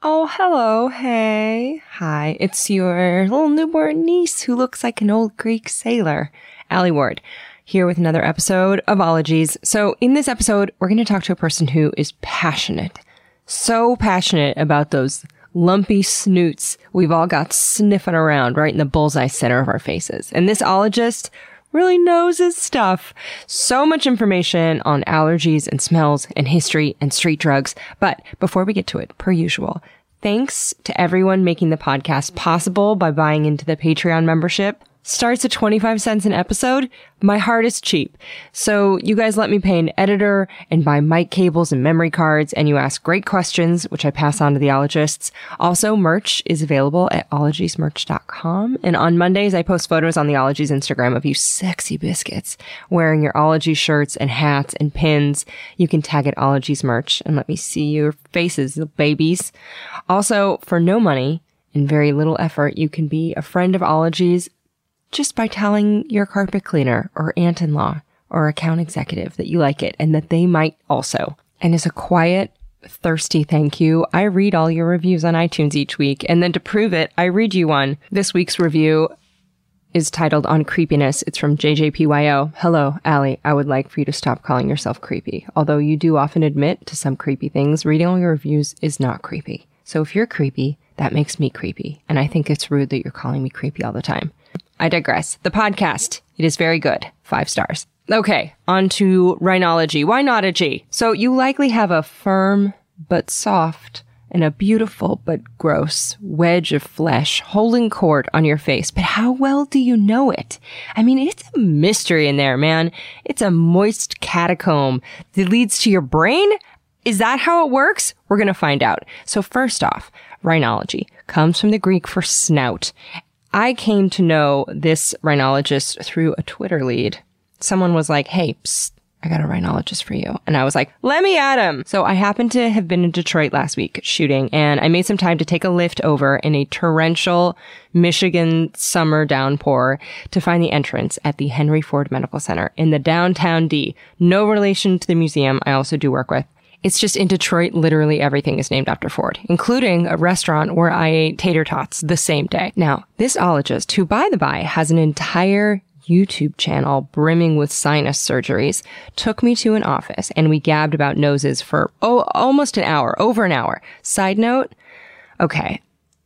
Oh, hello. Hey. Hi. It's your little newborn niece who looks like an old Greek sailor, Allie Ward, here with another episode of Ologies. So in this episode, we're going to talk to a person who is passionate, so passionate about those lumpy snoots we've all got sniffing around right in the bullseye center of our faces. And this ologist really knows his stuff. So much information on allergies and smells and history and street drugs. But before we get to it, per usual, thanks to everyone making the podcast possible by buying into the Patreon membership. Starts at 25 cents an episode. My heart is cheap. So you guys let me pay an editor and buy mic cables and memory cards, and you ask great questions, which I pass on to the ologists. Also, merch is available at ologiesmerch.com. And on Mondays, I post photos on the Ologies Instagram of you sexy biscuits wearing your Ologies shirts and hats and pins. You can tag at Ologies Merch and let me see your faces, little babies. Also, for no money and very little effort, you can be a friend of Ologies just by telling your carpet cleaner or aunt-in-law or account executive that you like it and that they might also. And as a quiet, thirsty thank you, I read all your reviews on iTunes each week. And then to prove it, I read you one. This week's review is titled On Creepiness. It's from JJPYO. Hello, Allie. I would like for you to stop calling yourself creepy. Although you do often admit to some creepy things, reading all your reviews is not creepy. So if you're creepy, that makes me creepy. And I think it's rude that you're calling me creepy all the time. I digress. The podcast, it is very good. 5 stars. Okay, on to rhinology. Why not a G? So you likely have a firm but soft and a beautiful but gross wedge of flesh holding court on your face. But how well do you know it? I mean, it's a mystery in there, man. It's a moist catacomb that leads to your brain. Is that how it works? We're going to find out. So first off, rhinology comes from the Greek for snout. I came to know this rhinologist through a Twitter lead. Someone was like, hey, psst, I got a rhinologist for you. And I was like, let me at him. So I happened to have been in Detroit last week shooting, and I made some time to take a lift over in a torrential Michigan summer downpour to find the entrance at the Henry Ford Medical Center in the downtown D. No relation to the museum I also do work with. It's just in Detroit, literally everything is named after Ford, including a restaurant where I ate tater tots the same day. Now, this ologist, who by the by has an entire YouTube channel brimming with sinus surgeries, took me to an office and we gabbed about noses for, almost an hour, over an hour. Side note, okay,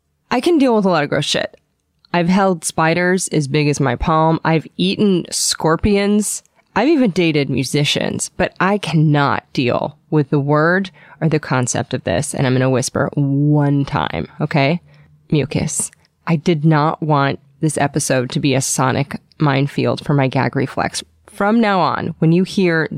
I can deal with a lot of gross shit. I've held spiders as big as my palm. I've eaten scorpions. I've even dated musicians, but I cannot deal with the word or the concept of this. And I'm going to whisper one time, okay? Mucus. I did not want this episode to be a sonic minefield for my gag reflex. From now on, when you hear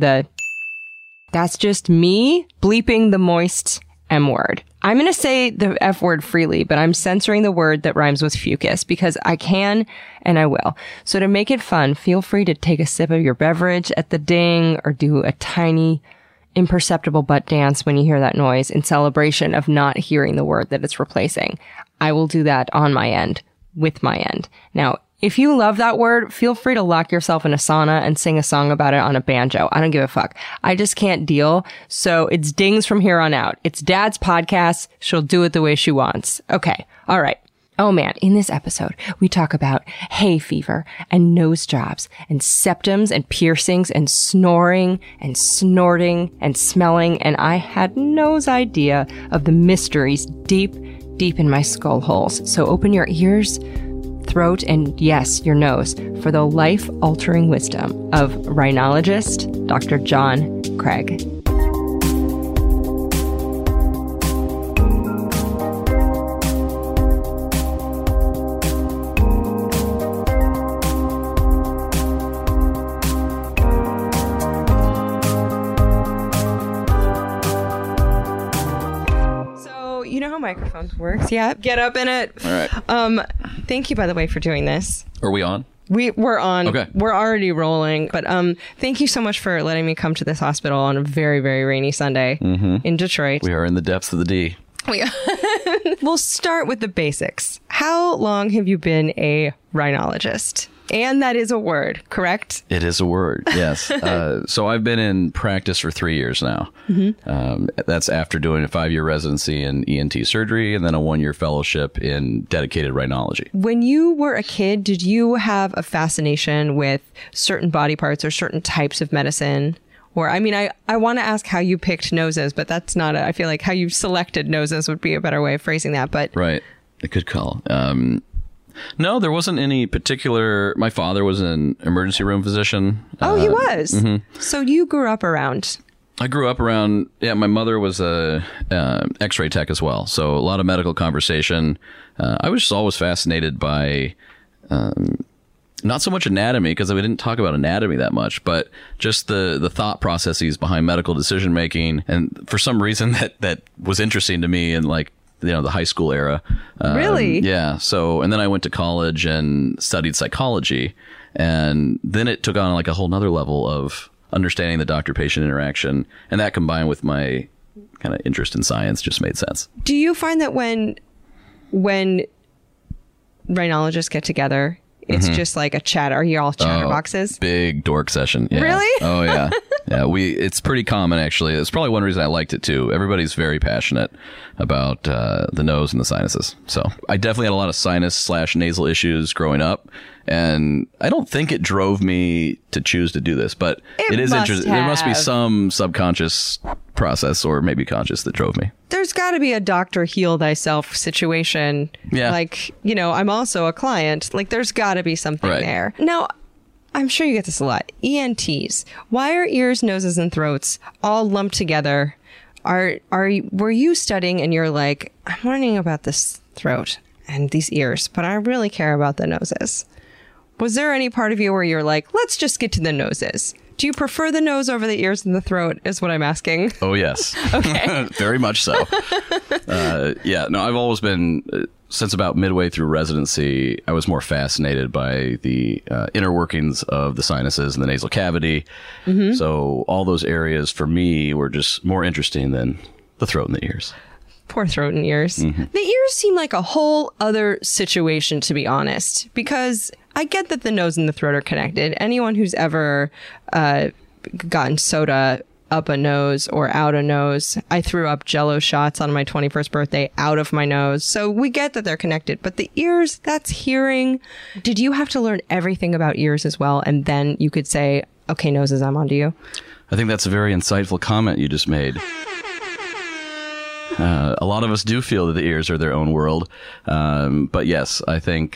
that's just me bleeping the moist M word. I'm going to say the F word freely, but I'm censoring the word that rhymes with fucus because I can and I will. So to make it fun, feel free to take a sip of your beverage at the ding or do a tiny, imperceptible butt dance when you hear that noise in celebration of not hearing the word that it's replacing. I will do that on my end, with my end. Now, if you love that word, feel free to lock yourself in a sauna and sing a song about it on a banjo. I don't give a fuck. I just can't deal. So it's dings from here on out. It's Dad's podcast. She'll do it the way she wants. Okay. All right. Oh man, in this episode, we talk about hay fever and nose jobs and septums and piercings and snoring and snorting and smelling. And I had no idea of the mysteries deep in my skull holes. So open your ears, throat, and yes, your nose for the life-altering wisdom of rhinologist Dr. John Craig. You know how microphones works? Yeah. Get up in it. All right. Thank you, by the way, for doing this. Are we on? We're on. Okay. We're already rolling. But thank you so much for letting me come to this hospital on a very, very rainy Sunday in Detroit. We are in the depths of the D. We'll start with the basics. How long have you been a rhinologist? And that is a word, correct? It is a word, yes. So I've been in practice for 3 years now. That's after doing a 5-year residency in ENT surgery and then a 1-year fellowship in dedicated rhinology. When you were a kid, did you have a fascination with certain body parts or certain types of medicine? Or, I mean, I want to ask how you picked noses, but that's not I feel like how you selected noses would be a better way of phrasing that. But right. A good call. No, there wasn't any particular. My father was an emergency room physician. Oh, he was. So you grew up around. I grew up around. Yeah, my mother was a X-ray tech as well. So a lot of medical conversation. I was just always fascinated by not so much anatomy, because we didn't talk about anatomy that much, but just the thought processes behind medical decision making. And for some reason that was interesting to me in the high school era. Really? Yeah. So, and then I went to college and studied psychology, and then it took on like a whole nother level of understanding the doctor-patient interaction. And that combined with my kind of interest in science just made sense. Do you find that when rhinologists get together, it's just like a chat? Are you all chatterboxes? Big dork session. Yeah. Really? Oh, yeah. Yeah, it's pretty common, actually. It's probably one reason I liked it, too. Everybody's very passionate about the nose and the sinuses. So I definitely had a lot of sinus/nasal issues growing up. And I don't think it drove me to choose to do this, but it is interesting. There must be some subconscious process, or maybe conscious, that drove me. There's got to be a doctor heal thyself situation. Yeah. Like, I'm also a client. Like, there's got to be something there. Now, I'm sure you get this a lot. ENTs. Why are ears, noses, and throats all lumped together? Were you studying and you're like, I'm learning about this throat and these ears, but I really care about the noses? Was there any part of you where you're like, let's just get to the noses? Do you prefer the nose over the ears and the throat, is what I'm asking? Oh, yes. Okay. Very much so. I've always been, since about midway through residency, I was more fascinated by the inner workings of the sinuses and the nasal cavity. So all those areas for me were just more interesting than the throat and the ears. Poor throat and ears. The ears seem like a whole other situation, to be honest, because I get that the nose and the throat are connected. Anyone who's ever gotten soda up a nose or out a nose, I threw up Jell-O shots on my 21st birthday out of my nose. So we get that they're connected. But the ears, that's hearing. Did you have to learn everything about ears as well? And then you could say, okay, noses, I'm on to you. I think that's a very insightful comment you just made. A lot of us do feel that the ears are their own world. But yes, I think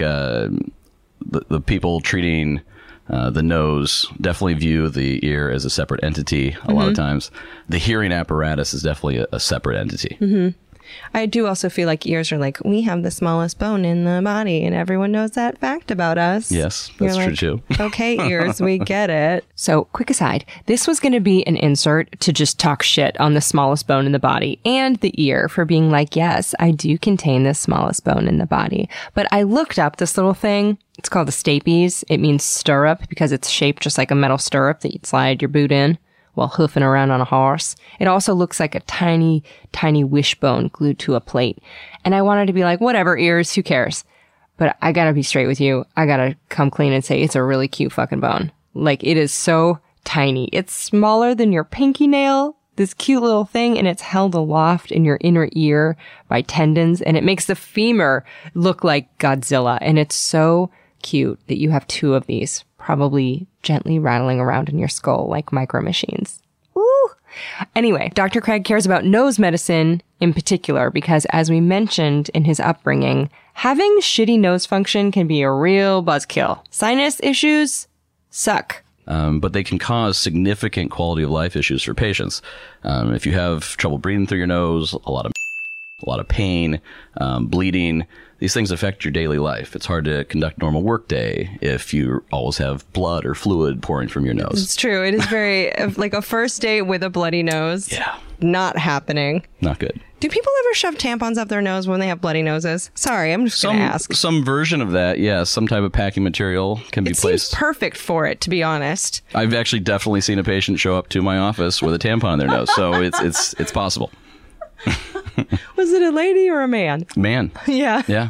the people treating the nose definitely view the ear as a separate entity a lot of times. The hearing apparatus is definitely a separate entity. I do also feel like ears are like, we have the smallest bone in the body, and everyone knows that fact about us. Yes, that's true too. Okay, ears, we get it. So, quick aside, this was going to be an insert to just talk shit on the smallest bone in the body and the ear for being like, yes, I do contain the smallest bone in the body. But I looked up this little thing. It's called a stapes. It means stirrup because it's shaped just like a metal stirrup that you'd slide your boot in while hoofing around on a horse. It also looks like a tiny, tiny wishbone glued to a plate. And I wanted to be like, whatever, ears, who cares? But I gotta be straight with you. I gotta come clean and say it's a really cute fucking bone. Like, it is so tiny. It's smaller than your pinky nail, this cute little thing, and it's held aloft in your inner ear by tendons, and it makes the femur look like Godzilla. And it's so cute that you have two of these, probably gently rattling around in your skull like micro machines. Ooh. Anyway, Dr. Craig cares about nose medicine in particular because, as we mentioned in his upbringing, having shitty nose function can be a real buzzkill. Sinus issues suck. But they can cause significant quality of life issues for patients. If you have trouble breathing through your nose, a lot of pain, bleeding, these things affect your daily life. It's hard to conduct normal workday if you always have blood or fluid pouring from your nose. It's true. It is very, like a first date with a bloody nose. Yeah. Not happening. Not good. Do people ever shove tampons up their nose when they have bloody noses? Sorry, I'm just going to ask. Some version of that, yeah. Some type of packing material can be placed. It seems perfect for it, to be honest. I've actually definitely seen a patient show up to my office with a tampon in their nose, so it's possible. Was it a lady or a man? Man. Yeah. Yeah.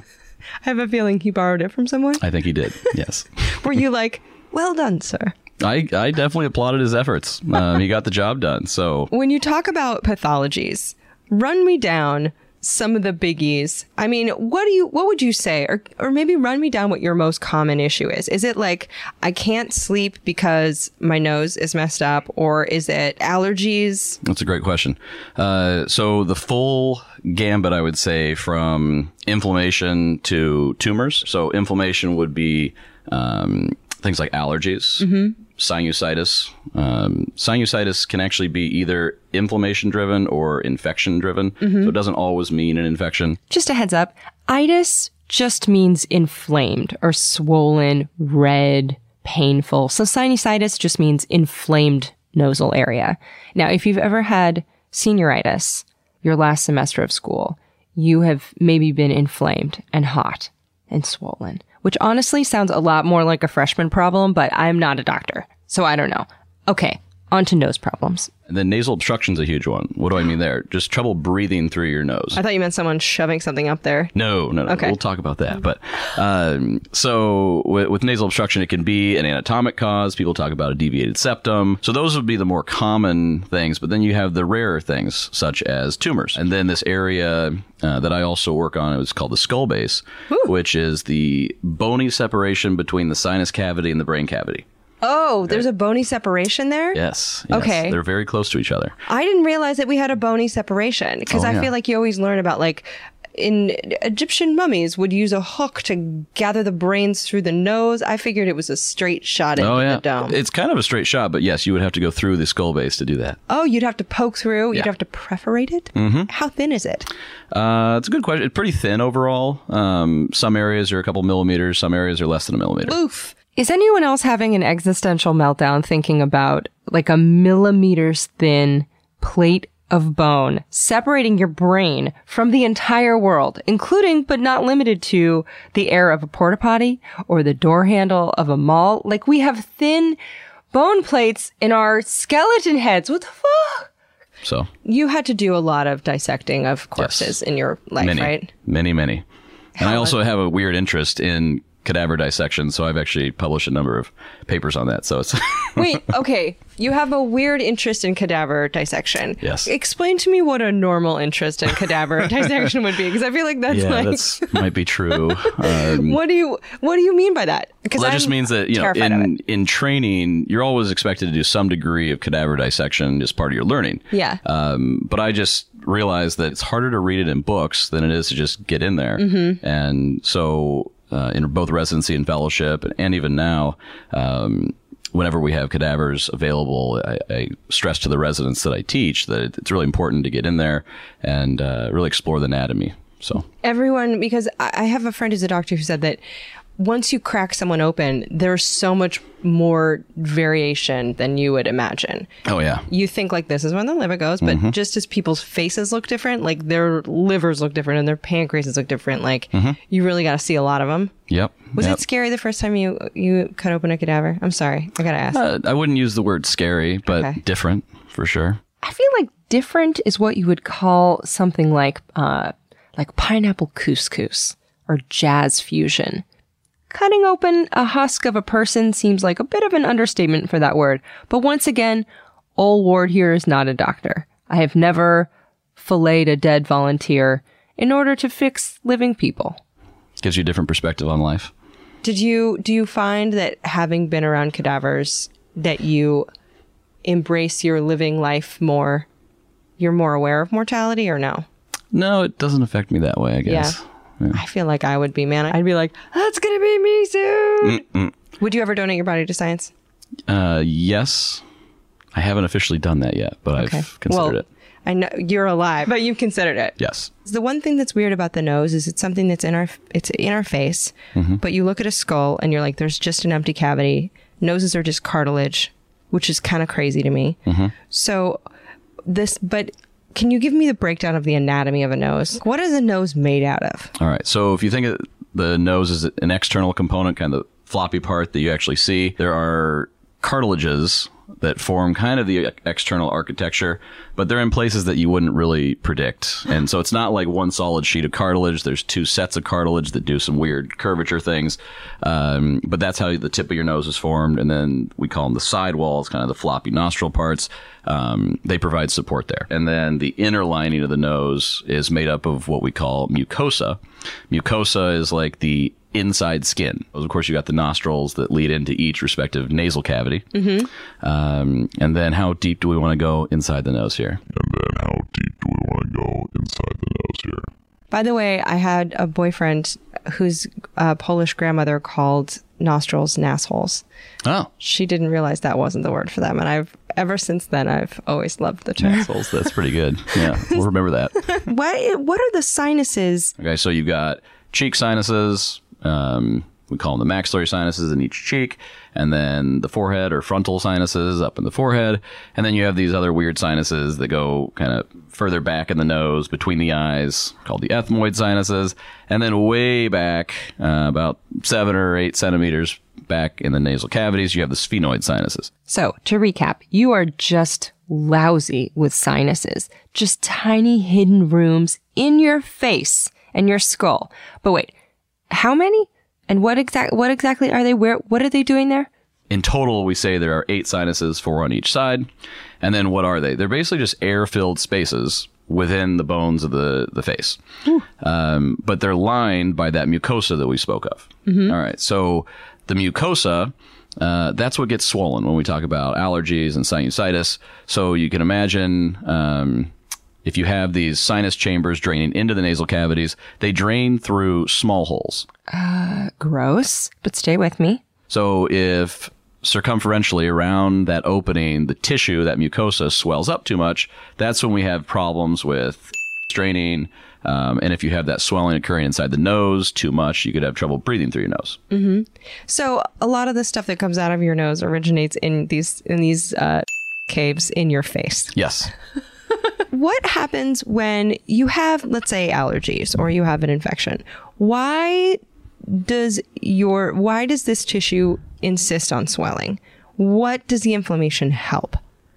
I have a feeling he borrowed it from someone. I think he did. Yes. Were you like, well done, sir? I definitely applauded his efforts. He got the job done. So When you talk about pathologies, run me down some of the biggies. I mean, what would you say? Or maybe run me down what your most common issue is. Is it like, I can't sleep because my nose is messed up? Or is it allergies? that's a great question. So the full gambit, I would say, from inflammation to tumors. So inflammation would be things like allergies, sinusitis. Sinusitis can actually be either inflammation driven or infection driven. So it doesn't always mean an infection. Just a heads up, itis just means inflamed or swollen, red, painful. So sinusitis just means inflamed nosal area. Now, if you've ever had senioritis, your last semester of school, you have maybe been inflamed and hot and swollen, which honestly sounds a lot more like a freshman problem, but I'm not a doctor, so I don't know. Okay, on to nose problems. And then nasal obstruction is a huge one. What do I mean there? Just trouble breathing through your nose. I thought you meant someone shoving something up there. No. Okay. We'll talk about that. But so with nasal obstruction, it can be an anatomic cause. People talk about a deviated septum. So those would be the more common things. But then you have the rarer things, such as tumors. And then this area that I also work on is called the skull base, which is the bony separation between the sinus cavity and the brain cavity. Oh, there's a bony separation there? Yes. Okay. They're very close to each other. I didn't realize that we had a bony separation because I feel like you always learn about like in Egyptian mummies would use a hook to gather the brains through the nose. I figured it was a straight shot into the dome. It's kind of a straight shot, but yes, you would have to go through the skull base to do that. Oh, you'd have to poke through. You'd Yeah. have to perforate it. How thin is it? It's a good question. It's pretty thin overall. Some areas are a couple millimeters. Some areas are less than a millimeter. Oof. Is anyone else having an existential meltdown thinking about like a millimeters thin plate of bone separating your brain from the entire world, including but not limited to the air of a porta potty or the door handle of a mall? Like, we have thin bone plates in our skeleton heads. What the fuck? So You had to do a lot of dissecting of corpses in your life, right? Many. And I also have a weird interest in cadaver dissection, so I've actually published a number of papers on that. So it's Wait, okay. You have a weird interest in cadaver dissection. Yes. Explain to me what a normal interest in cadaver dissection would be, because I feel like that's that might be true. What do you mean by that? Because Well, that just means that, in training, you're always expected to do some degree of cadaver dissection as part of your learning. Yeah. But I just realized that it's harder to read it in books than it is to just get in there. And so in both residency and fellowship, and even now, whenever we have cadavers available, I stress to the residents that I teach that it's really important to get in there and really explore the anatomy. So Everyone, because I have a friend who's a doctor who said that once you crack someone open, there's so much more variation than you would imagine. Oh, yeah. You think like this is when the liver goes, but just as people's faces look different, like their livers look different and their pancreases look different, like you really got to see a lot of them. Yep. Was it scary the first time you cut open a cadaver? I'm sorry. I got to ask. I wouldn't use the word scary, but different for sure. I feel like different is what you would call something like pineapple couscous or jazz fusion. Cutting open a husk of a person seems like a bit of an understatement for that word. But once again, Ol Ward here is not a doctor. I have never filleted a dead volunteer in order to fix living people. Gives you a different perspective on life. Do you find that having been around cadavers that you embrace your living life more? You're more aware of mortality or no? No, it doesn't affect me that way, I guess. Yeah. I feel like I would be, man. I'd be like, that's going to be me soon. Mm-mm. Would you ever donate your body to science? Yes. I haven't officially done that yet, but I've considered it. I know you're alive, but you've considered it. Yes. The one thing that's weird about the nose is it's something that's in our face, but you look at a skull and you're like, there's just an empty cavity. Noses are just cartilage, which is kind of crazy to me. So but can you give me the breakdown of the anatomy of a nose? What is a nose made out of? All right. So if you think of the nose as an external component, kind of the floppy part that you actually see, there are cartilages that form kind of the external architecture, but they're in places that you wouldn't really predict. And so it's not like one solid sheet of cartilage. There's two sets of cartilage that do some weird curvature things. But that's how the tip of your nose is formed. And then we call them the side walls, kind of the floppy nostril parts. They provide support there. And then the inner lining of the nose is made up of what we call mucosa. Mucosa is like the inside skin. Of course, you got the nostrils that lead into each respective nasal cavity. Mm-hmm. And then how deep do we want to go inside the nose here? By the way, I had a boyfriend whose Polish grandmother called nostrils nassholes. Oh. She didn't realize that wasn't the word for them. And ever since then, I've always loved the term. Nassholes, that's pretty good. Yeah, we'll remember that. What are the sinuses? Okay, so you've got cheek sinuses. We call them the maxillary sinuses in each cheek, and then the forehead or frontal sinuses up in the forehead. And then you have these other weird sinuses that go kind of further back in the nose between the eyes, called the ethmoid sinuses. And then way back, about 7 or 8 centimeters back in the nasal cavities, you have the sphenoid sinuses. So to recap, you are just lousy with sinuses, just tiny hidden rooms in your face and your skull. But wait, how many? And what exactly are they? What are they doing there? In total, we say there are 8 sinuses, 4 on each side. And then what are they? They're basically just air-filled spaces within the bones of the face. But they're lined by that mucosa that we spoke of. Mm-hmm. All right. So the mucosa, that's what gets swollen when we talk about allergies and sinusitis. So you can imagine if you have these sinus chambers draining into the nasal cavities, they drain through small holes. Gross, but stay with me. So if circumferentially around that opening, the tissue, that mucosa, swells up too much, that's when we have problems with draining. And if you have that swelling occurring inside the nose too much, you could have trouble breathing through your nose. Mm-hmm. So a lot of the stuff that comes out of your nose originates in these caves in your face. Yes. What happens when you have, let's say, allergies or you have an infection? Why does this tissue insist on swelling? What does the inflammation help?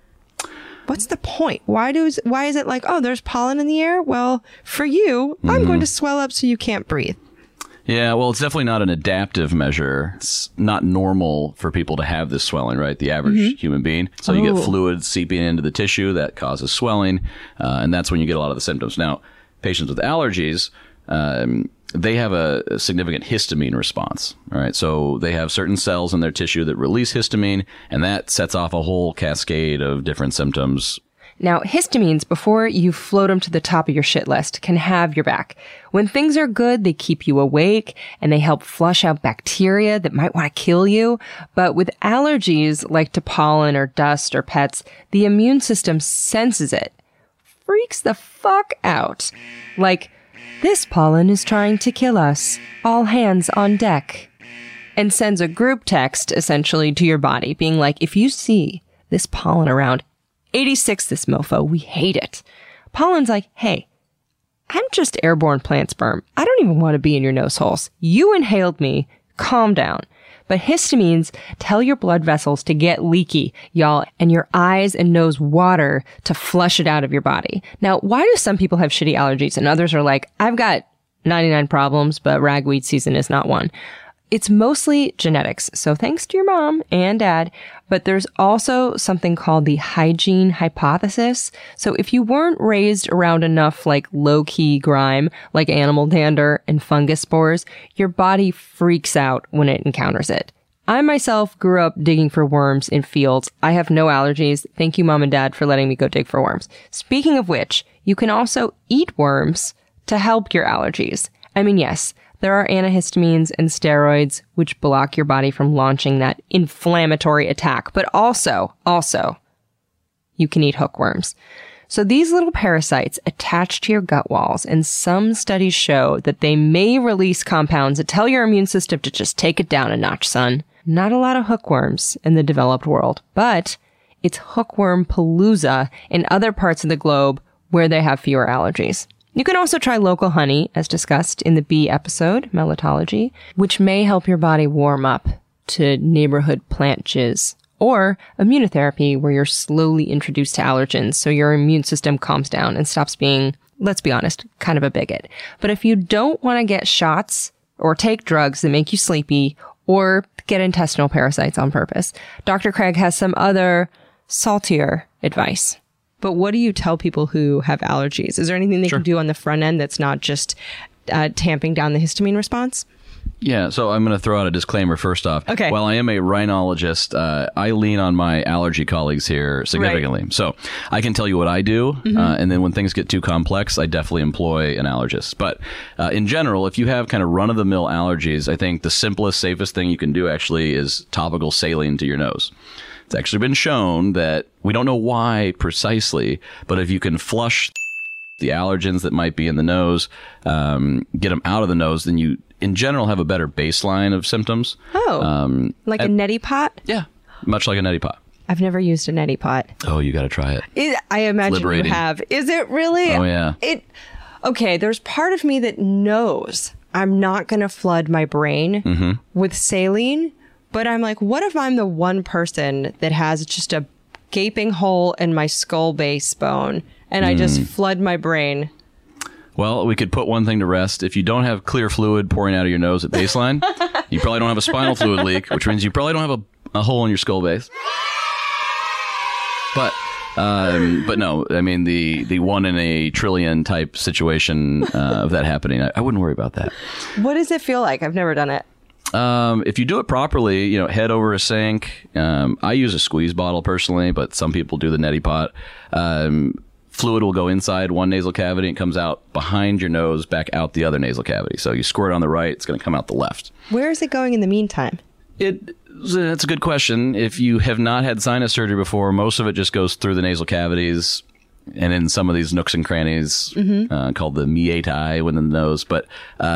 What's the point? Why is it like, oh, there's pollen in the air? Well, for you, I'm going to swell up so you can't breathe. Yeah, well, it's definitely not an adaptive measure. It's not normal for people to have this swelling, right? The average human being. So you get fluid seeping into the tissue that causes swelling, and that's when you get a lot of the symptoms. Now, patients with allergies, they have a significant histamine response, all right? So they have certain cells in their tissue that release histamine, and that sets off a whole cascade of different symptoms. Now, histamines, before you float them to the top of your shit list, can have your back. When things are good, they keep you awake and they help flush out bacteria that might want to kill you. But with allergies, like to pollen or dust or pets, the immune system senses it, freaks the fuck out. Like, this pollen is trying to kill us. All hands on deck. And sends a group text, essentially, to your body, being like, if you see this pollen around, 86 this mofo, we hate it. Pollen's like, hey, I'm just airborne plant sperm. I don't even want to be in your nose holes. You inhaled me. Calm down. But histamines tell your blood vessels to get leaky, y'all, and your eyes and nose water to flush it out of your body. Now, why do some people have shitty allergies and others are like, I've got 99 problems, but ragweed season is not one? It's mostly genetics, so thanks to your mom and dad, but there's also something called the hygiene hypothesis. So if you weren't raised around enough like low-key grime, like animal dander and fungus spores, your body freaks out when it encounters it. I myself grew up digging for worms in fields. I have no allergies. Thank you, Mom and Dad, for letting me go dig for worms. Speaking of which, you can also eat worms to help your allergies. I mean, yes, there are antihistamines and steroids which block your body from launching that inflammatory attack, but also, you can eat hookworms. So these little parasites attach to your gut walls, and some studies show that they may release compounds that tell your immune system to just take it down a notch, son. Not a lot of hookworms in the developed world, but it's hookworm palooza in other parts of the globe where they have fewer allergies. You can also try local honey, as discussed in the bee episode, Melitology, which may help your body warm up to neighborhood plant jizz or immunotherapy, where you're slowly introduced to allergens so your immune system calms down and stops being, let's be honest, kind of a bigot. But if you don't want to get shots or take drugs that make you sleepy or get intestinal parasites on purpose, Dr. Craig has some other saltier advice. But what do you tell people who have allergies? Is there anything they can do on the front end that's not just tamping down the histamine response? Yeah, so I'm going to throw out a disclaimer first off. Okay. While I am a rhinologist, I lean on my allergy colleagues here significantly. Right. So I can tell you what I do, and then when things get too complex, I definitely employ an allergist. But in general, if you have kind of run-of-the-mill allergies, I think the simplest, safest thing you can do actually is topical saline to your nose. It's actually been shown that we don't know why precisely, but if you can flush the allergens that might be in the nose, get them out of the nose, then you, in general, have a better baseline of symptoms. Oh, like a neti pot? Yeah, much like a neti pot. I've never used a neti pot. Oh, you got to try it. I imagine you have. Is it really? Oh, yeah. Okay, there's part of me that knows I'm not going to flood my brain with saline, but I'm like, what if I'm the one person that has just a gaping hole in my skull base bone and I just flood my brain? Well, we could put one thing to rest. If you don't have clear fluid pouring out of your nose at baseline, you probably don't have a spinal fluid leak, which means you probably don't have a hole in your skull base. But no, I mean, the 1 in a trillion type situation of that happening, I wouldn't worry about that. What does it feel like? I've never done it. If you do it properly, head over a sink. I use a squeeze bottle personally, but some people do the neti pot. Fluid will go inside one nasal cavity and comes out behind your nose, back out the other nasal cavity. So you squirt on the right, it's going to come out the left. Where is it going in the meantime? That's a good question. If you have not had sinus surgery before, most of it just goes through the nasal cavities and in some of these nooks and crannies called the meatai within the nose. But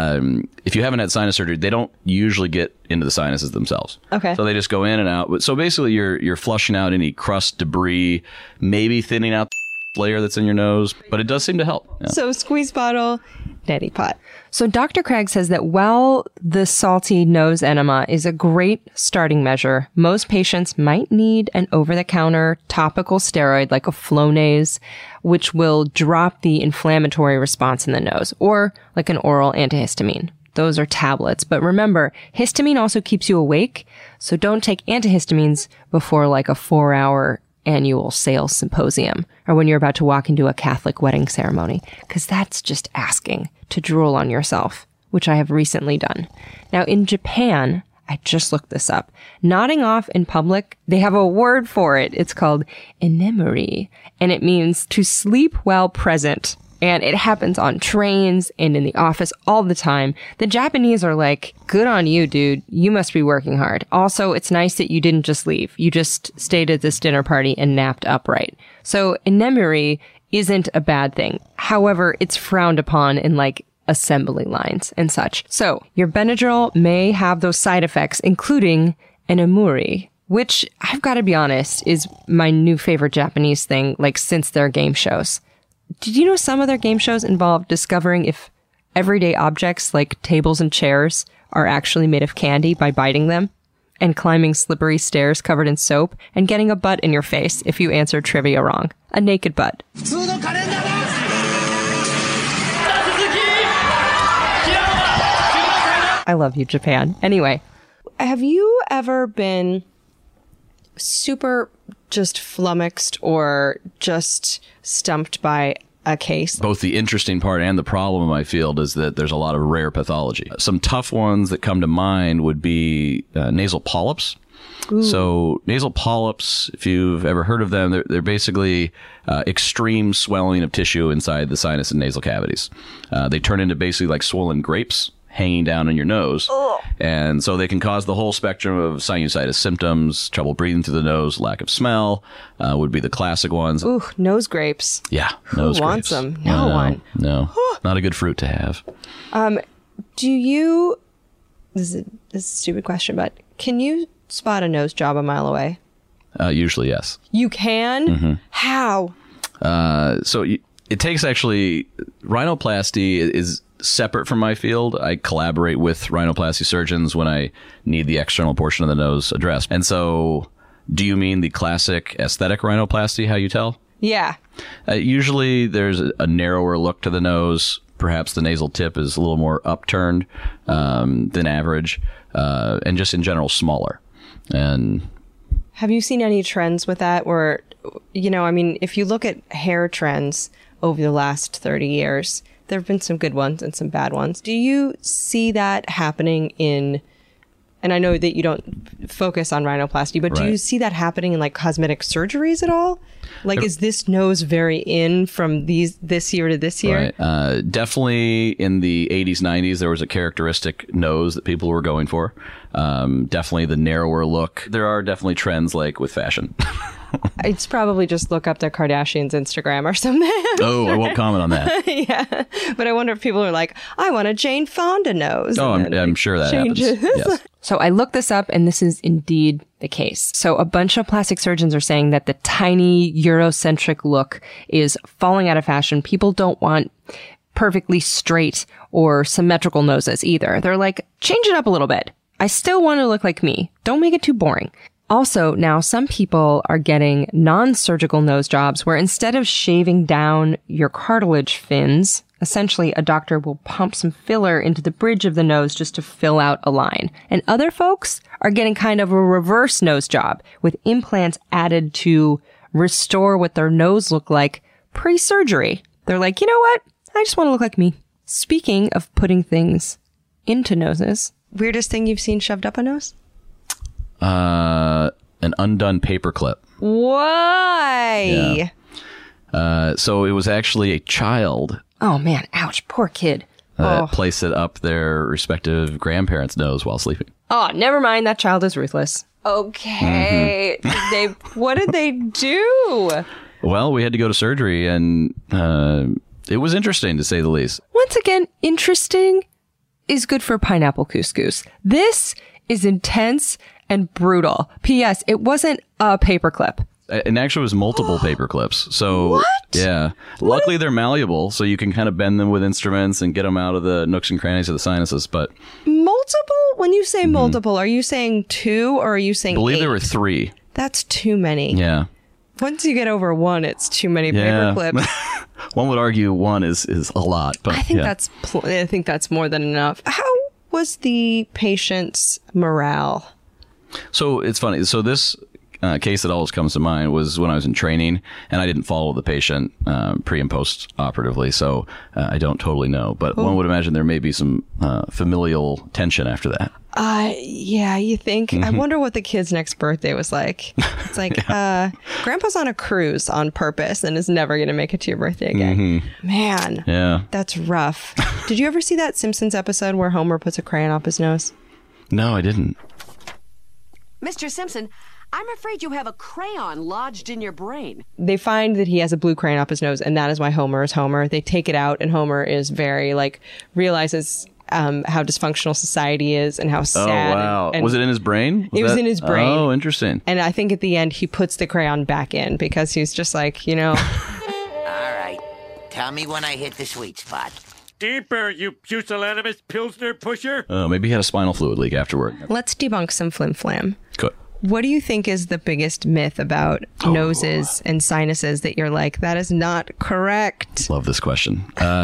if you haven't had sinus surgery, they don't usually get into the sinuses themselves. Okay. So they just go in and out. So basically, you're flushing out any crust, debris, maybe thinning out the layer that's in your nose, but it does seem to help. Yeah. So squeeze bottle, neti pot. So Dr. Craig says that while the salty nose enema is a great starting measure, most patients might need an over-the-counter topical steroid like a Flonase, which will drop the inflammatory response in the nose, or like an oral antihistamine. Those are tablets. But remember, histamine also keeps you awake, so don't take antihistamines before like a 4-hour annual sales symposium or when you're about to walk into a Catholic wedding ceremony, because that's just asking to drool on yourself, which I have recently done. Now, in Japan, I just looked this up. Nodding off in public, they have a word for it. It's called inemuri, and it means to sleep while present. And it happens on trains and in the office all the time. The Japanese are like, good on you, dude. You must be working hard. Also, it's nice that you didn't just leave. You just stayed at this dinner party and napped upright. So inemuri isn't a bad thing. However, it's frowned upon in like assembly lines and such. So your Benadryl may have those side effects, including inemuri, which I've got to be honest is my new favorite Japanese thing, like since their game shows. Did you know some of their game shows involve discovering if everyday objects like tables and chairs are actually made of candy by biting them, and climbing slippery stairs covered in soap, and getting a butt in your face if you answer trivia wrong? A naked butt. I love you, Japan. Anyway, have you ever been super just flummoxed or just stumped by a case? Both the interesting part and the problem in my field is that there's a lot of rare pathology. Some tough ones that come to mind would be nasal polyps. Ooh. So nasal polyps, if you've ever heard of them, they're basically extreme swelling of tissue inside the sinus and nasal cavities. They turn into basically like swollen grapes hanging down in your nose. Ugh. And so they can cause the whole spectrum of sinusitis symptoms, trouble breathing through the nose, lack of smell would be the classic ones. Ooh, nose grapes. Yeah, nose grapes. Who wants them? No one. No, not a good fruit to have. Do you, this is a stupid question, but can you spot a nose job a mile away? Usually, yes. You can? Mm-hmm. How? It takes actually, rhinoplasty is separate from my field. I collaborate with rhinoplasty surgeons when I need the external portion of the nose addressed. And so Do you mean the classic aesthetic rhinoplasty, how you tell? Yeah. Usually there's a narrower look to the nose. Perhaps the nasal tip is a little more upturned than average, and just in general smaller. And have you seen any trends with that where, if you look at hair trends over the last 30 years, there have been some good ones and some bad ones. Do you see that happening in, and I know that you don't focus on rhinoplasty, but do you see that happening in like cosmetic surgeries at all? Like, is this nose very in from this year to this year? Right. Definitely in the 80s, 90s, there was a characteristic nose that people were going for. Definitely the narrower look. There are definitely trends like with fashion. It's probably just look up the Kardashians' Instagram or something. Oh, I won't comment on that. Yeah. But I wonder if people are like, I want a Jane Fonda nose. Oh, I'm sure that changes. happens. Yes. So I looked this up, and this is indeed the case. So a bunch of plastic surgeons are saying that the tiny Eurocentric look is falling out of fashion. People don't want perfectly straight or symmetrical noses either. They're like, change it up a little bit. I still want to look like me. Don't make it too boring. Also, now some people are getting non-surgical nose jobs where instead of shaving down your cartilage fins, essentially a doctor will pump some filler into the bridge of the nose just to fill out a line. And other folks are getting kind of a reverse nose job with implants added to restore what their nose looked like pre-surgery. They're like, you know what? I just want to look like me. Speaking of putting things into noses, weirdest thing you've seen shoved up a nose? An undone paperclip. Why? Yeah. So it was actually a child. Oh man, ouch, poor kid. That placed it up their respective grandparents' nose while sleeping. Oh, never mind. That child is ruthless. Okay. What did they do? Well, we had to go to surgery, and it was interesting, to say the least. Once again, interesting is good for pineapple couscous. This is intense and brutal. P.S. It wasn't a paperclip. And actually, it was multiple paper clips. So, what? Yeah. Luckily, they're malleable, so you can kind of bend them with instruments and get them out of the nooks and crannies of the sinuses. But multiple? When you say multiple, are you saying 2 or are you saying I believe 8? there were 3. That's too many. Yeah. Once you get over 1, it's too many paper clips. One would argue 1 is a lot, but I think that's more than enough. How was the patient's morale? So it's funny. So this case that always comes to mind was when I was in training, and I didn't follow the patient pre and post operatively, so I don't totally know. But one would imagine there may be some familial tension after that. Yeah, you think? I wonder what the kid's next birthday was like. It's like, Grandpa's on a cruise on purpose and is never going to make it to your birthday again. Man, Yeah. that's rough. Did you ever see that Simpsons episode where Homer puts a crayon up his nose? No, I didn't. Mr. Simpson, I'm afraid you have a crayon lodged in your brain. They find that he has a blue crayon up his nose, and that is why Homer is Homer. They take it out, and Homer is very, realizes how dysfunctional society is and how sad. Oh, wow. Was it in his brain? It was in his brain. Oh, interesting. And I think at the end, he puts the crayon back in because he's just like, All right. Tell me when I hit the sweet spot. Deeper, you pusillanimous Pilsner pusher. Maybe he had a spinal fluid leak afterward. Let's debunk some flim-flam. Good. What do you think is the biggest myth about noses and sinuses that you're like, that is not correct? Love this question.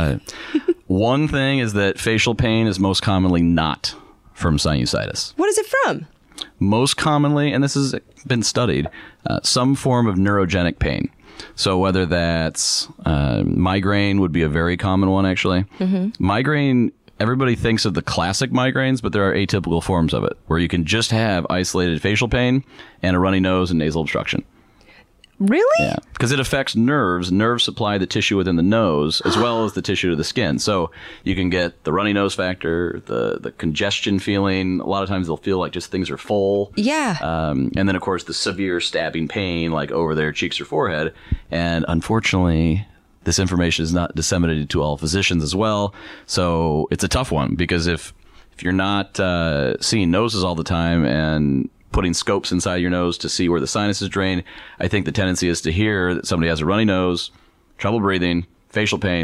One thing is that facial pain is most commonly not from sinusitis. What is it from? Most commonly, and this has been studied, some form of neurogenic pain. So whether that's migraine would be a very common one, actually. Migraine, everybody thinks of the classic migraines, but there are atypical forms of it, where you can just have isolated facial pain and a runny nose and nasal obstruction. Really? Yeah, because it affects nerves. Nerves supply the tissue within the nose as well as the tissue to the skin. So you can get the runny nose factor, the congestion feeling. A lot of times they'll feel like just things are full. Yeah. And then, of course, the severe stabbing pain like over their cheeks or forehead. And unfortunately, this information is not disseminated to all physicians as well. So it's a tough one because if you're not seeing noses all the time and putting scopes inside your nose to see where the sinuses drain, I think the tendency is to hear that somebody has a runny nose, trouble breathing, facial pain,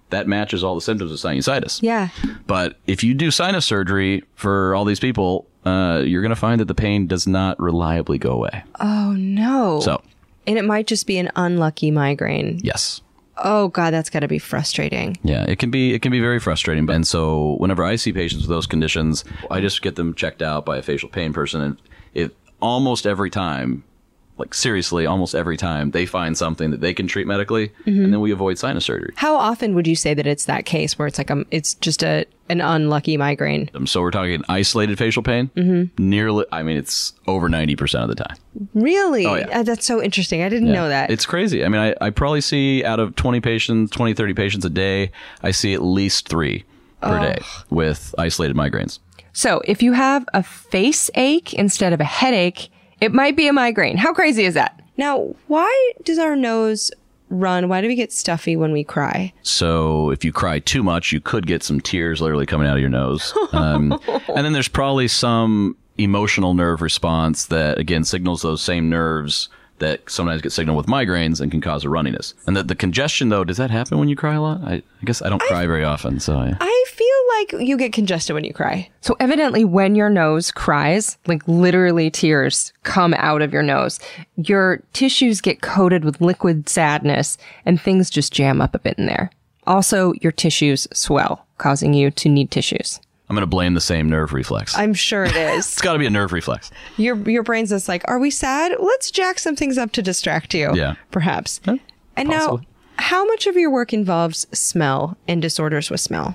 that matches all the symptoms of sinusitis. Yeah. But if you do sinus surgery for all these people, you're going to find that the pain does not reliably go away. Oh, no. So, And it might just be an unlucky migraine. yes. Oh, God, that's got to be frustrating. Yeah, it can be very frustrating. And so whenever I see patients with those conditions, I just get them checked out by a facial pain person. And it almost every time, like seriously, almost every time, they find something that they can treat medically, and then we avoid sinus surgery. How often would you say that it's that case where it's like it's just an unlucky migraine? So we're talking isolated facial pain? Nearly, I mean, it's over 90% of the time. Really? Oh, yeah. That's so interesting. I didn't know that. It's crazy. I mean, I probably see out of 20, 30 patients a day, I see at least 3 per day with isolated migraines. So if you have a face ache instead of a headache, it might be a migraine. How crazy is that? Now, why does our nose run? Why do we get stuffy when we cry? So if you cry too much, you could get some tears literally coming out of your nose. And then there's probably some emotional nerve response that, again, signals those same nerves that sometimes get signaled with migraines and can cause a runniness. And the congestion, though, does that happen when you cry a lot? I guess I don't cry very often, so yeah. I feel like you get congested when you cry. So evidently when your nose cries, like literally tears come out of your nose, your tissues get coated with liquid sadness and things just jam up a bit in there. Also, your tissues swell, causing you to need tissues. I'm going to blame the same nerve reflex. I'm sure it is. It's got to be a nerve reflex. Your brain's just like, are we sad? Let's jack some things up to distract you. Yeah. Perhaps. Huh? And Possibly. now, how much of your work involves smell and disorders with smell?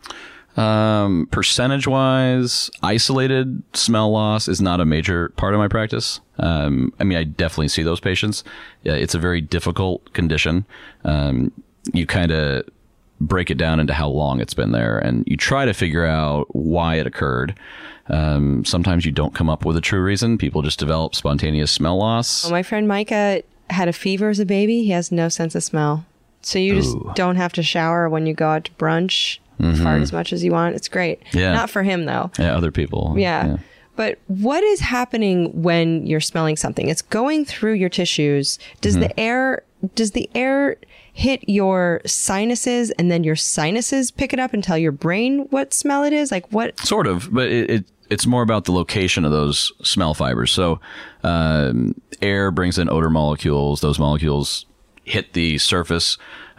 Percentage-wise, isolated smell loss is not a major part of my practice. I mean, I definitely see those patients. Yeah, it's a very difficult condition. You kind of break it down into how long it's been there, and you try to figure out why it occurred. Sometimes you don't come up with a true reason. People just develop spontaneous smell loss. Well, my friend Micah had a fever as a baby. He has no sense of smell. So you just don't have to shower when you go out to brunch. Fart as much as you want. It's great. Yeah. Not for him, though. Yeah, other people. Yeah. But what is happening when you're smelling something? It's going through your tissues. Does the air hit your sinuses and then your sinuses pick it up and tell your brain what smell it is? Like what? Sort of, but it's more about the location of those smell fibers. So air brings in odor molecules. Those molecules hit the surface,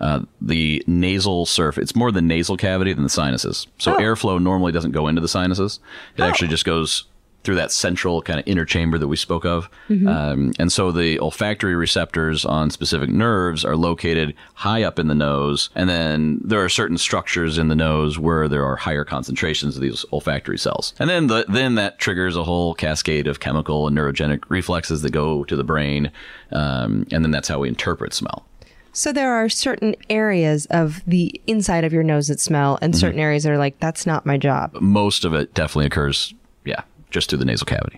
the nasal surface. It's more the nasal cavity than the sinuses. So airflow normally doesn't go into the sinuses. It actually just goes through that central kind of inner chamber that we spoke of. And so the olfactory receptors on specific nerves are located high up in the nose. And then there are certain structures in the nose where there are higher concentrations of these olfactory cells. And then then that triggers a whole cascade of chemical and neurogenic reflexes that go to the brain. And then that's how we interpret smell. So there are certain areas of the inside of your nose that smell and certain areas that are like, that's not my job. Most of it definitely occurs, just through the nasal cavity.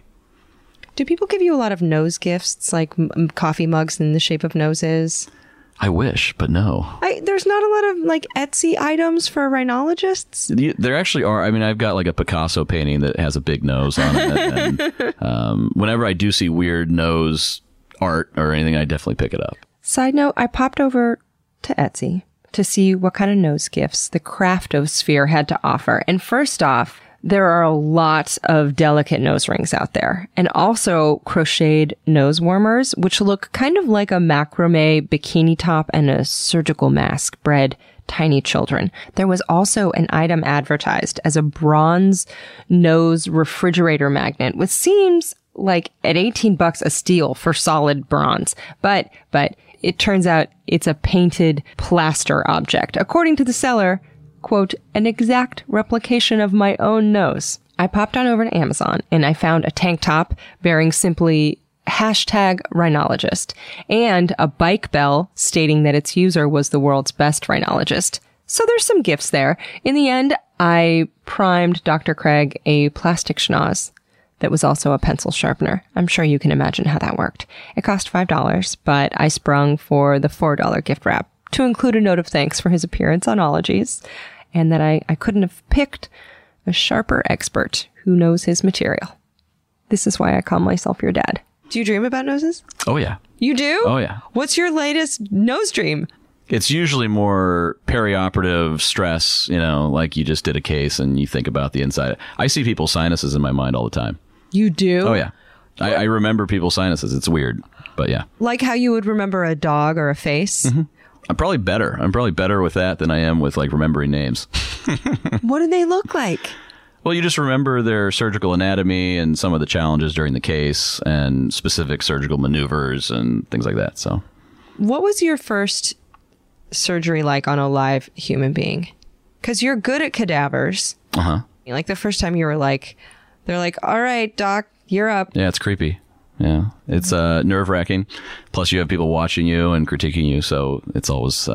Do people give you a lot of nose gifts, like coffee mugs in the shape of noses? I wish, but no. There's not a lot of like Etsy items for rhinologists. There actually are. I mean, I've got like a Picasso painting that has a big nose on it. And, whenever I do see weird nose art or anything, I definitely pick it up. Side note, I popped over to Etsy to see what kind of nose gifts the Craftosphere had to offer. And first off, there are a lot of delicate nose rings out there, and also crocheted nose warmers, which look kind of like a macrame bikini top and a surgical mask bred tiny children. There was also an item advertised as a bronze nose refrigerator magnet, which seems like at $18 a steal for solid bronze. But it turns out it's a painted plaster object. According to the seller, quote, an exact replication of my own nose. I popped on over to Amazon and I found a tank top bearing simply #rhinologist and a bike bell stating that its user was the world's best rhinologist. So there's some gifts there. In the end, I primed Dr. Craig a plastic schnoz that was also a pencil sharpener. I'm sure you can imagine how that worked. It cost $5, but I sprung for the $4 gift wrap to include a note of thanks for his appearance on Ologies, and that I couldn't have picked a sharper expert who knows his material. This is why I call myself your dad. Do you dream about noses? Oh, yeah. You do? Oh, yeah. What's your latest nose dream? It's usually more perioperative stress, like you just did a case and you think about the inside. I see people's sinuses in my mind all the time. You do? Oh, yeah. I remember people's sinuses. It's weird, but yeah. Like how you would remember a dog or a face? Mm-hmm. I'm probably better with that than I am with like remembering names. What do they look like? Well, you just remember their surgical anatomy and some of the challenges during the case and specific surgical maneuvers and things like that. So, what was your first surgery like on a live human being? Because you're good at cadavers. Like the first time you were like, they're like, all right, doc, you're up. Yeah, it's creepy. Yeah, it's nerve-wracking. Plus, you have people watching you and critiquing you, so it's always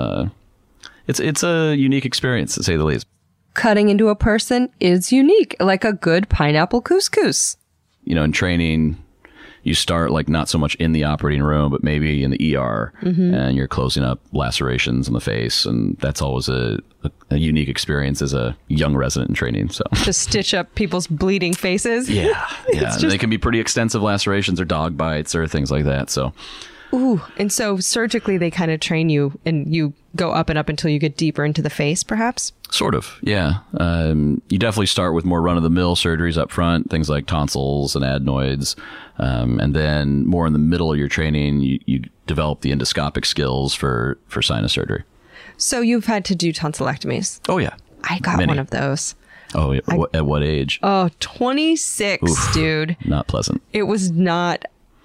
it's a unique experience, to say the least. Cutting into a person is unique, like a good pineapple couscous. In training, you start like not so much in the operating room, but maybe in the ER, and you're closing up lacerations in the face, and that's always a unique experience as a young resident in training. So to stitch up people's bleeding faces. Yeah. They can be pretty extensive lacerations or dog bites or things like that. So. Ooh, and so surgically they kind of train you and you go up and up until you get deeper into the face, perhaps? Sort of, yeah. You definitely start with more run-of-the-mill surgeries up front, things like tonsils and adenoids. And then more in the middle of your training, you develop the endoscopic skills for sinus surgery. So you've had to do tonsillectomies? Oh, yeah. I got Many. one of those. Oh, at what age? Oh, 26, Oof, dude. Not pleasant. It was not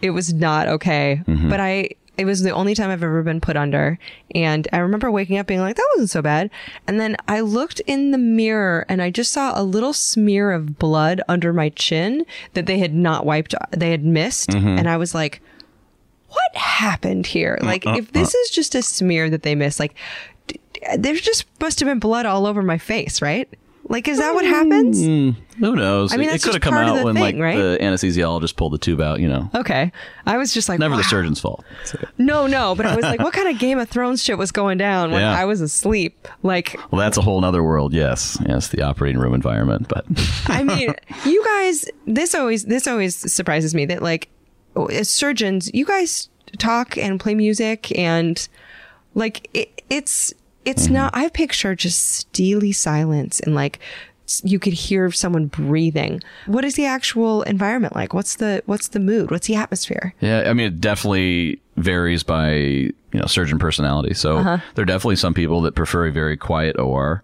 okay. Mm-hmm. But it was the only time I've ever been put under. And I remember waking up being like, that wasn't so bad. And then I looked in the mirror and I just saw a little smear of blood under my chin that they had not wiped, they had missed. Mm-hmm. And I was like, what happened here? Like, if this is just a smear that they missed, like, there just must have been blood all over my face, right? Like, is that what happens? Who knows? I mean, it could have come out when thing, right? the anesthesiologist pulled the tube out, Okay. I was just like, never wow. the surgeon's fault. Okay. No, but I was like, what kind of Game of Thrones shit was going down when I was asleep? Like, well, that's a whole nother world. Yes, the operating room environment. But I mean, you guys, this always surprises me that like as surgeons, you guys talk and play music and like it's not, I picture just steely silence and like you could hear someone breathing. What is the actual environment like? What's the mood? What's the atmosphere? Yeah, I mean, it definitely varies by, surgeon personality. So there are definitely some people that prefer a very quiet OR.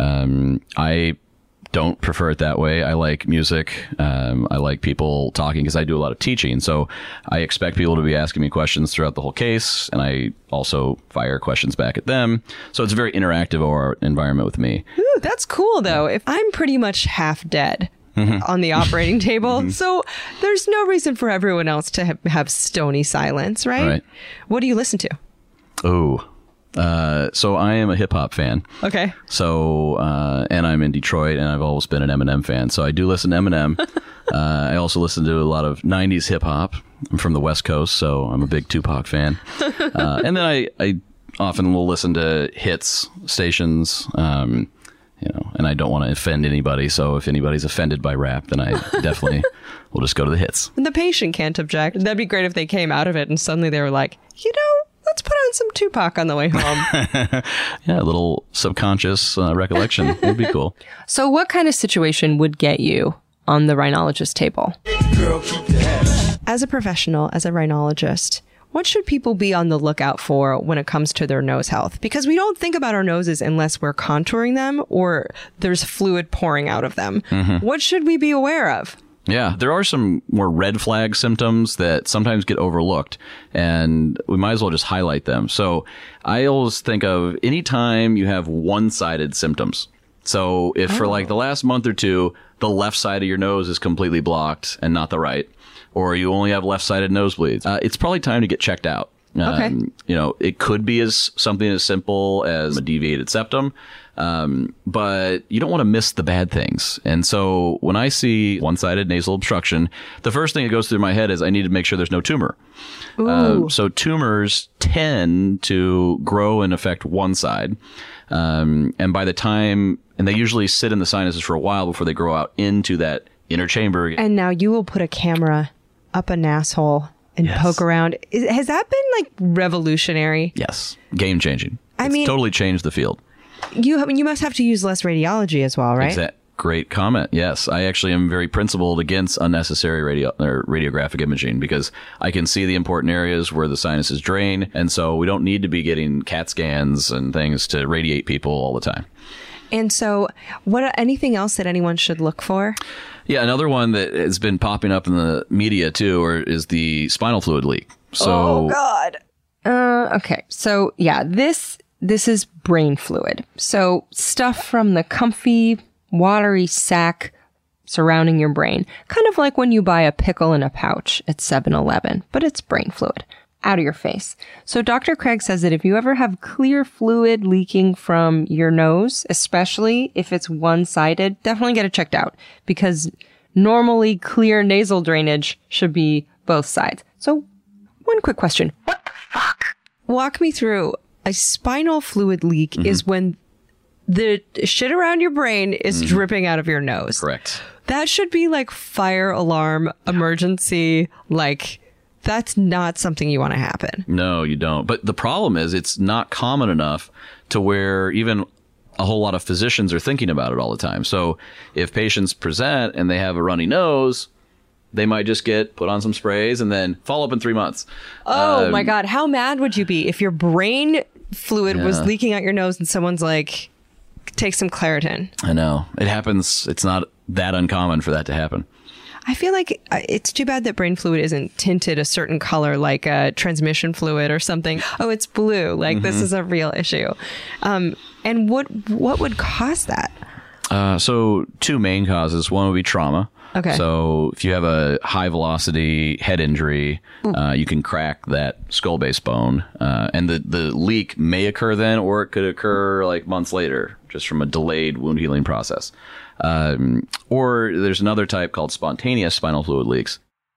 I don't prefer it that way. I like music. I like people talking because I do a lot of teaching. So I expect people to be asking me questions throughout the whole case. And I also fire questions back at them. So it's a very interactive OR environment with me. Ooh, that's cool, though. If I'm pretty much half dead on the operating table, so there's no reason for everyone else to have stony silence, right? What do you listen to? Oh, so I am a hip hop fan. Okay. So, and I'm in Detroit and I've always been an Eminem fan. So I do listen to Eminem. I also listen to a lot of 90s hip hop. I'm from the West Coast, so I'm a big Tupac fan. And then I often will listen to hits stations, and I don't want to offend anybody. So if anybody's offended by rap, then I definitely will just go to the hits. The patient can't object. That'd be great if they came out of it and suddenly they were like, let's put on some Tupac on the way home. Yeah, a little subconscious recollection would be cool. So what kind of situation would get you on the rhinologist table? Girl, keep your head. As a professional, as a rhinologist, what should people be on the lookout for when it comes to their nose health? Because we don't think about our noses unless we're contouring them or there's fluid pouring out of them. What should we be aware of? Yeah, there are some more red flag symptoms that sometimes get overlooked, and we might as well just highlight them. So I always think of anytime you have one-sided symptoms. So if for like the last month or two, the left side of your nose is completely blocked and not the right, or you only have left-sided nosebleeds, it's probably time to get checked out. Okay. It could be something as simple as a deviated septum, but you don't want to miss the bad things. And so when I see one-sided nasal obstruction, the first thing that goes through my head is I need to make sure there's no tumor. So tumors tend to grow and affect one side. And by the time, and they usually sit in the sinuses for a while before they grow out into that inner chamber. And now you will put a camera up an asshole and poke around. Has that been like revolutionary? Yes. Game changing. It's totally changed the field. You must have to use less radiology as well, right? Great comment. Yes, I actually am very principled against unnecessary radiographic imaging because I can see the important areas where the sinuses drain, and so we don't need to be getting CAT scans and things to radiate people all the time. And so, anything else that anyone should look for? Yeah, another one that has been popping up in the media too, is the spinal fluid leak. So, oh God. Okay, so yeah, this is brain fluid. So stuff from the comfy, watery sack surrounding your brain. Kind of like when you buy a pickle in a pouch at 7-Eleven, but it's brain fluid. Out of your face. So Dr. Craig says that if you ever have clear fluid leaking from your nose, especially if it's one-sided, definitely get it checked out because normally clear nasal drainage should be both sides. So one quick question. What the fuck? Walk me through. A spinal fluid leak is when the shit around your brain is dripping out of your nose. Correct. That should be like fire alarm, emergency, like that's not something you want to happen. No, you don't. But the problem is it's not common enough to where even a whole lot of physicians are thinking about it all the time. So if patients present and they have a runny nose, they might just get put on some sprays and then follow up in 3 months. Oh my God. How mad would you be if your brain fluid was leaking out your nose and someone's like, take some Claritin? I know. It happens. It's not that uncommon for that to happen. I feel like it's too bad that brain fluid isn't tinted a certain color, like a transmission fluid or something. Oh, it's blue. Like this is a real issue. And what would cause that? So 2 main causes. One would be trauma. Okay. So if you have a high velocity head injury, you can crack that skull base bone. And the leak may occur then, or it could occur like months later, just from a delayed wound healing process. Or there's another type called spontaneous spinal fluid leaks.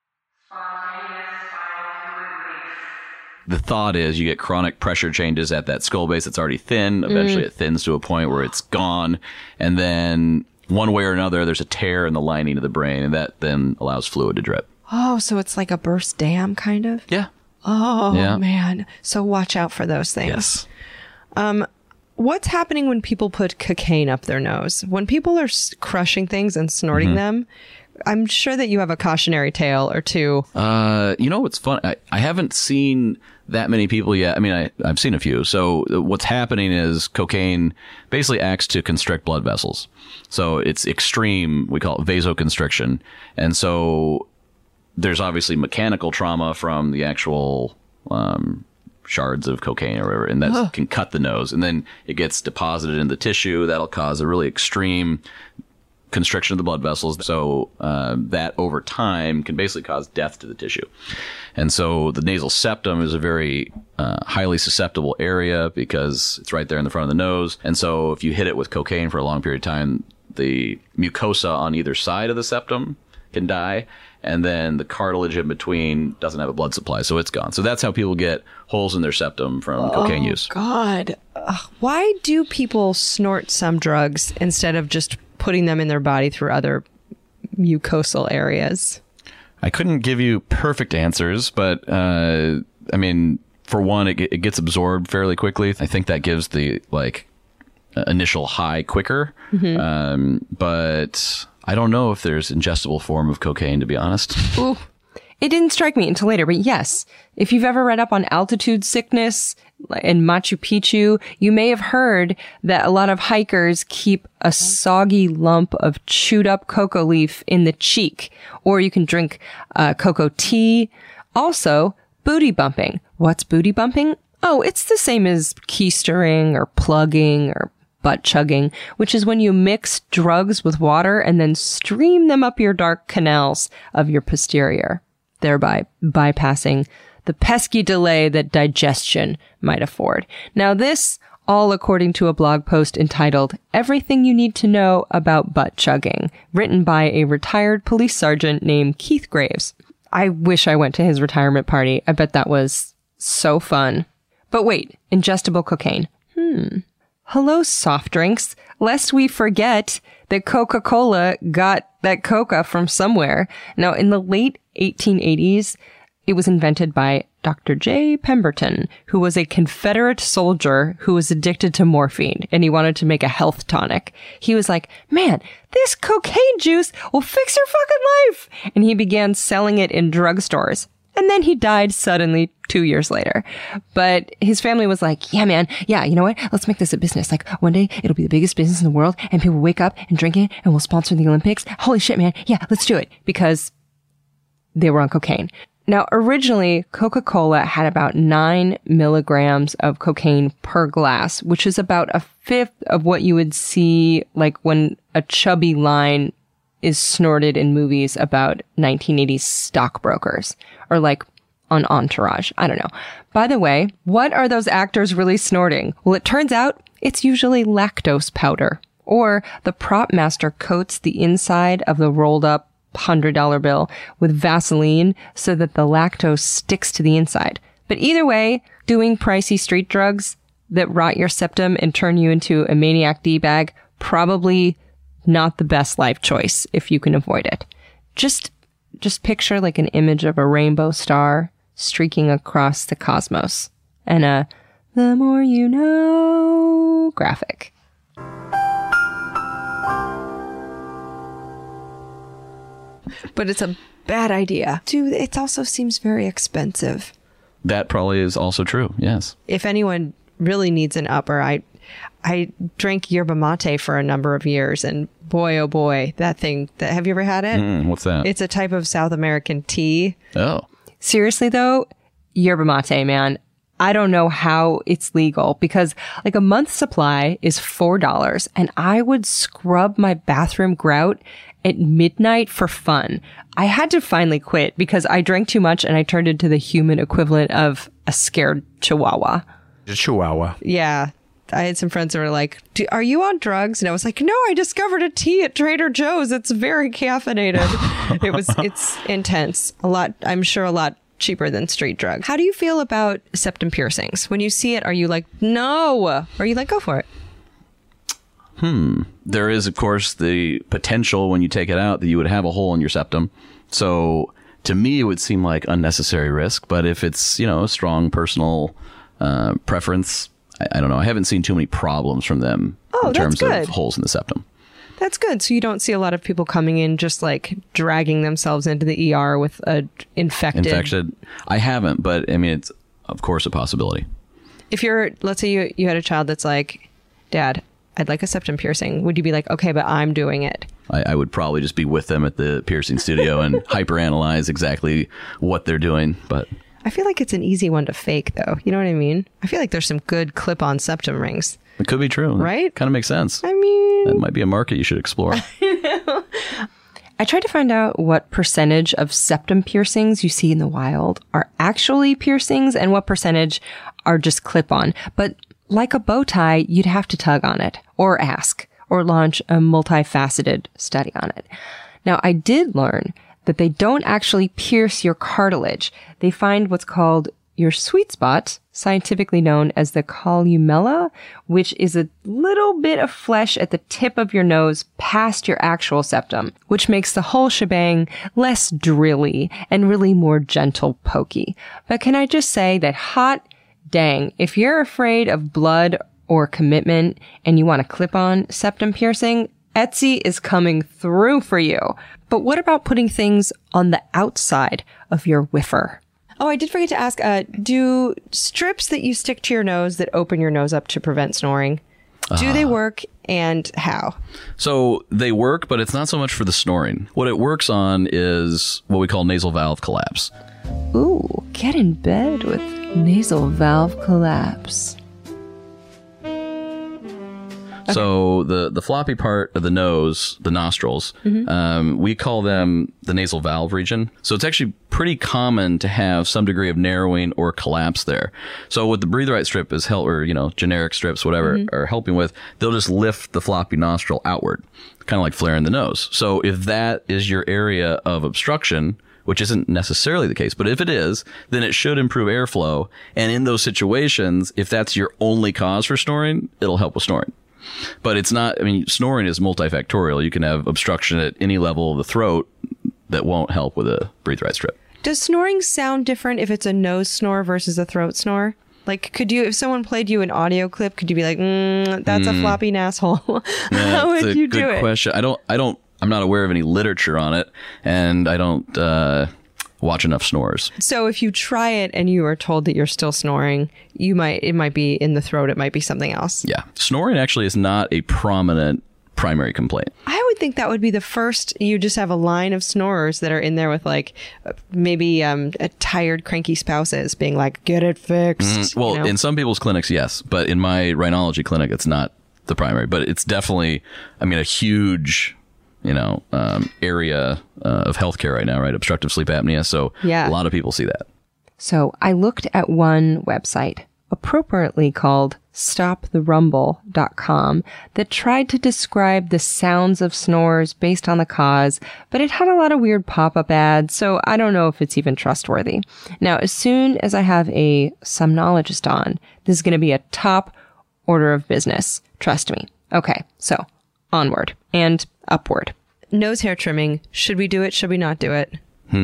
The thought is you get chronic pressure changes at that skull base that's already thin. Eventually it thins to a point where it's gone. And then one way or another, there's a tear in the lining of the brain, and that then allows fluid to drip. Oh, so it's like a burst dam, kind of? Yeah. Oh, Yeah. man. So watch out for those things. Yes. What's happening when people put cocaine up their nose? When people are crushing things and snorting them, I'm sure that you have a cautionary tale or two. You know what's fun? I haven't seen that many people yet. I mean, I've seen a few. So what's happening is cocaine basically acts to constrict blood vessels. So it's extreme. We call it vasoconstriction. And so there's obviously mechanical trauma from the actual shards of cocaine or whatever, and that can cut the nose. And then it gets deposited in the tissue. That'll cause a really extreme constriction of the blood vessels. So that over time can basically cause death to the tissue. And so the nasal septum is a very highly susceptible area because it's right there in the front of the nose. And so if you hit it with cocaine for a long period of time, the mucosa on either side of the septum can die. And then the cartilage in between doesn't have a blood supply, so it's gone. So that's how people get holes in their septum from cocaine use. God. Why do people snort some drugs instead of just putting them in their body through other mucosal areas? I couldn't give you perfect answers, but I mean, for one, it gets absorbed fairly quickly. I think that gives the initial high quicker. But I don't know if there's ingestible form of cocaine, to be honest. Ooh. It didn't strike me until later, but yes, if you've ever read up on altitude sickness in Machu Picchu, you may have heard that a lot of hikers keep a soggy lump of chewed up cocoa leaf in the cheek, or you can drink cocoa tea. Also, booty bumping. What's booty bumping? Oh, it's the same as keistering or plugging or butt chugging, which is when you mix drugs with water and then stream them up your dark canals of your posterior, thereby bypassing the pesky delay that digestion might afford. Now this, all according to a blog post entitled Everything You Need to Know About Butt Chugging, written by a retired police sergeant named Keith Graves. I wish I went to his retirement party. I bet that was so fun. But wait, ingestible cocaine. Hello, soft drinks. Lest we forget that Coca-Cola got that coca from somewhere. Now, in the late 1880s, It was invented by Dr. J. Pemberton, who was a Confederate soldier who was addicted to morphine, and he wanted to make a health tonic. He was like, man, this cocaine juice will fix your fucking life! And he began selling it in drugstores. And then he died suddenly 2 years later. But his family was like, yeah, man, yeah, you know what? Let's make this a business. Like, one day it'll be the biggest business in the world, and people wake up and drink it, and we'll sponsor the Olympics. Holy shit, man. Yeah, let's do it. Because they were on cocaine. Now, originally, Coca-Cola had about 9 milligrams of cocaine per glass, which is about a fifth of what you would see like when a chubby line is snorted in movies about 1980s stockbrokers or like on Entourage. I don't know. By the way, what are those actors really snorting? Well, it turns out it's usually lactose powder, or the prop master coats the inside of the rolled up $100 bill with Vaseline so that the lactose sticks to the inside. But either way, doing pricey street drugs that rot your septum and turn you into a maniac D-bag, probably not the best life choice if you can avoid it. Just picture like an image of a rainbow star streaking across the cosmos and a "the more you know" graphic. But it's a bad idea. Dude, it also seems very expensive. That probably is also true, yes. If anyone really needs an upper, I drank yerba mate for a number of years, and boy, oh boy, that thing, have you ever had it? What's that? It's a type of South American tea. Oh. Seriously though, yerba mate, man. I don't know how it's legal because like a month's supply is $4 and I would scrub my bathroom grout at midnight for fun. I had to finally quit because I drank too much and I turned into the human equivalent of a scared chihuahua. A chihuahua. Yeah. I had some friends that were like, are you on drugs? And I was like, no, I discovered a tea at Trader Joe's. It's very caffeinated. It's intense. I'm sure a lot cheaper than street drugs. How do you feel about septum piercings? When you see it, are you like, no? Or are you like, go for it? There is, of course, the potential when you take it out that you would have a hole in your septum. So to me, it would seem like unnecessary risk. But if it's, a strong personal preference, I don't know. I haven't seen too many problems from them in terms of holes in the septum. That's good. So you don't see a lot of people coming in just like dragging themselves into the ER with a infected. I haven't, but I mean, it's of course a possibility. If let's say you had a child that's like, Dad, I'd like a septum piercing. Would you be like, okay, but I'm doing it? I would probably just be with them at the piercing studio and hyperanalyze exactly what they're doing. But I feel like it's an easy one to fake, though. You know what I mean? I feel like there's some good clip-on septum rings. It could be true. Right? Kind of makes sense. I mean, that might be a market you should explore. I tried to find out what percentage of septum piercings you see in the wild are actually piercings and what percentage are just clip-on. But like a bow tie, you'd have to tug on it or ask or launch a multifaceted study on it. Now, I did learn that they don't actually pierce your cartilage. They find what's called your sweet spot, scientifically known as the columella, which is a little bit of flesh at the tip of your nose past your actual septum, which makes the whole shebang less drilly and really more gentle pokey. But can I just say that hot dang, if you're afraid of blood or commitment and you want a clip-on septum piercing, Etsy is coming through for you. But what about putting things on the outside of your whiffer? Oh, I did forget to ask, do strips that you stick to your nose that open your nose up to prevent snoring, do they work and how? So they work, but it's not so much for the snoring. What it works on is what we call nasal valve collapse. Ooh, get in bed with nasal valve collapse. Okay. So the floppy part of the nose, the nostrils, we call them the nasal valve region. So it's actually pretty common to have some degree of narrowing or collapse there. So what the Breathe Right strip is or generic strips, whatever, are helping with, they'll just lift the floppy nostril outward, kind of like flaring the nose. So if that is your area of obstruction, which isn't necessarily the case, but if it is, then it should improve airflow. And in those situations, if that's your only cause for snoring, it'll help with snoring. But it's not, snoring is multifactorial. You can have obstruction at any level of the throat that won't help with a Breathe Right strip. Does snoring sound different if it's a nose snore versus a throat snore? Like, could you, if someone played you an audio clip, could you be like, that's a floppy asshole? How would you do it? Good question. I'm not aware of any literature on it, and I don't watch enough snores. So if you try it and you are told that you're still snoring, it might be in the throat. It might be something else. Yeah. Snoring actually is not a prominent primary complaint. I would think that would be the first. You just have a line of snorers that are in there with like maybe tired, cranky spouses being like, get it fixed. Well, you know? in some people's clinics, yes. But in my rhinology clinic, it's not the primary. But it's definitely, a huge, area of healthcare right now, right? Obstructive sleep apnea. So yeah. A lot of people see that. So I looked at one website, appropriately called stoptherumble.com, that tried to describe the sounds of snores based on the cause, but it had a lot of weird pop-up ads, so I don't know if it's even trustworthy. Now, as soon as I have a somnologist on, this is going to be a top order of business. Trust me. Okay, so onward and upward. Nose hair trimming. Should we do it? Should we not do it?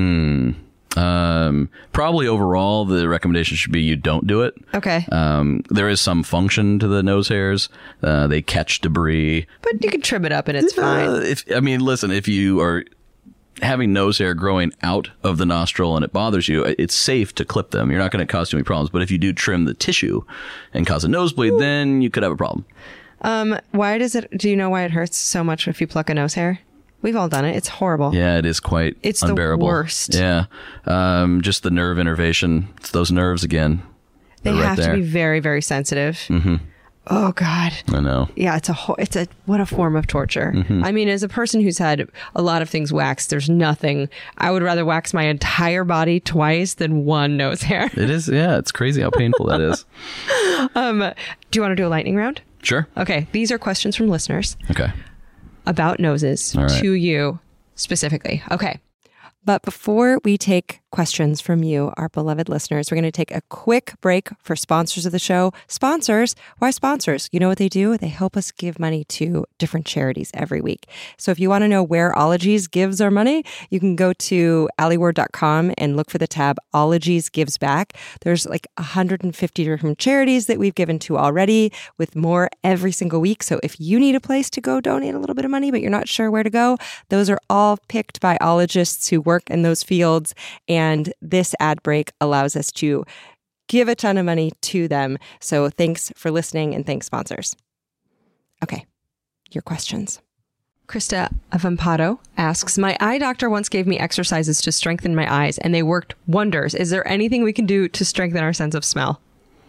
Probably overall, the recommendation should be you don't do it. Okay. There is some function to the nose hairs. They catch debris. But you can trim it up and it's fine. Listen, if you are having nose hair growing out of the nostril and it bothers you, it's safe to clip them. You're not going to cause too many problems. But if you do trim the tissue and cause a nosebleed, then you could have a problem. Do you know why it hurts so much if you pluck a nose hair? We've all done it. It's horrible. Yeah, it is quite unbearable. The worst. Yeah. Just the nerve innervation. It's those nerves again. They have to be very, very sensitive. Mm-hmm. Oh, God. I know. Yeah, what a form of torture. Mm-hmm. As a person who's had a lot of things waxed, there's nothing. I would rather wax my entire body twice than one nose hair. It is. Yeah, it's crazy how painful that is. Do you want to do a lightning round? Sure. Okay. These are questions from listeners. Okay. About noses to you specifically. Okay. But before we take questions from you, our beloved listeners, we're going to take a quick break for sponsors of the show. Sponsors? Why sponsors? You know what they do? They help us give money to different charities every week. So if you want to know where Ologies gives our money, you can go to alieward.com and look for the tab Ologies Gives Back. There's like 150 different charities that we've given to already, with more every single week. So if you need a place to go donate a little bit of money, but you're not sure where to go, those are all picked by ologists who work in those fields. And this ad break allows us to give a ton of money to them. So thanks for listening, and thanks, sponsors. Okay, your questions. Krista Avampado asks, my eye doctor once gave me exercises to strengthen my eyes, and they worked wonders. Is there anything we can do to strengthen our sense of smell?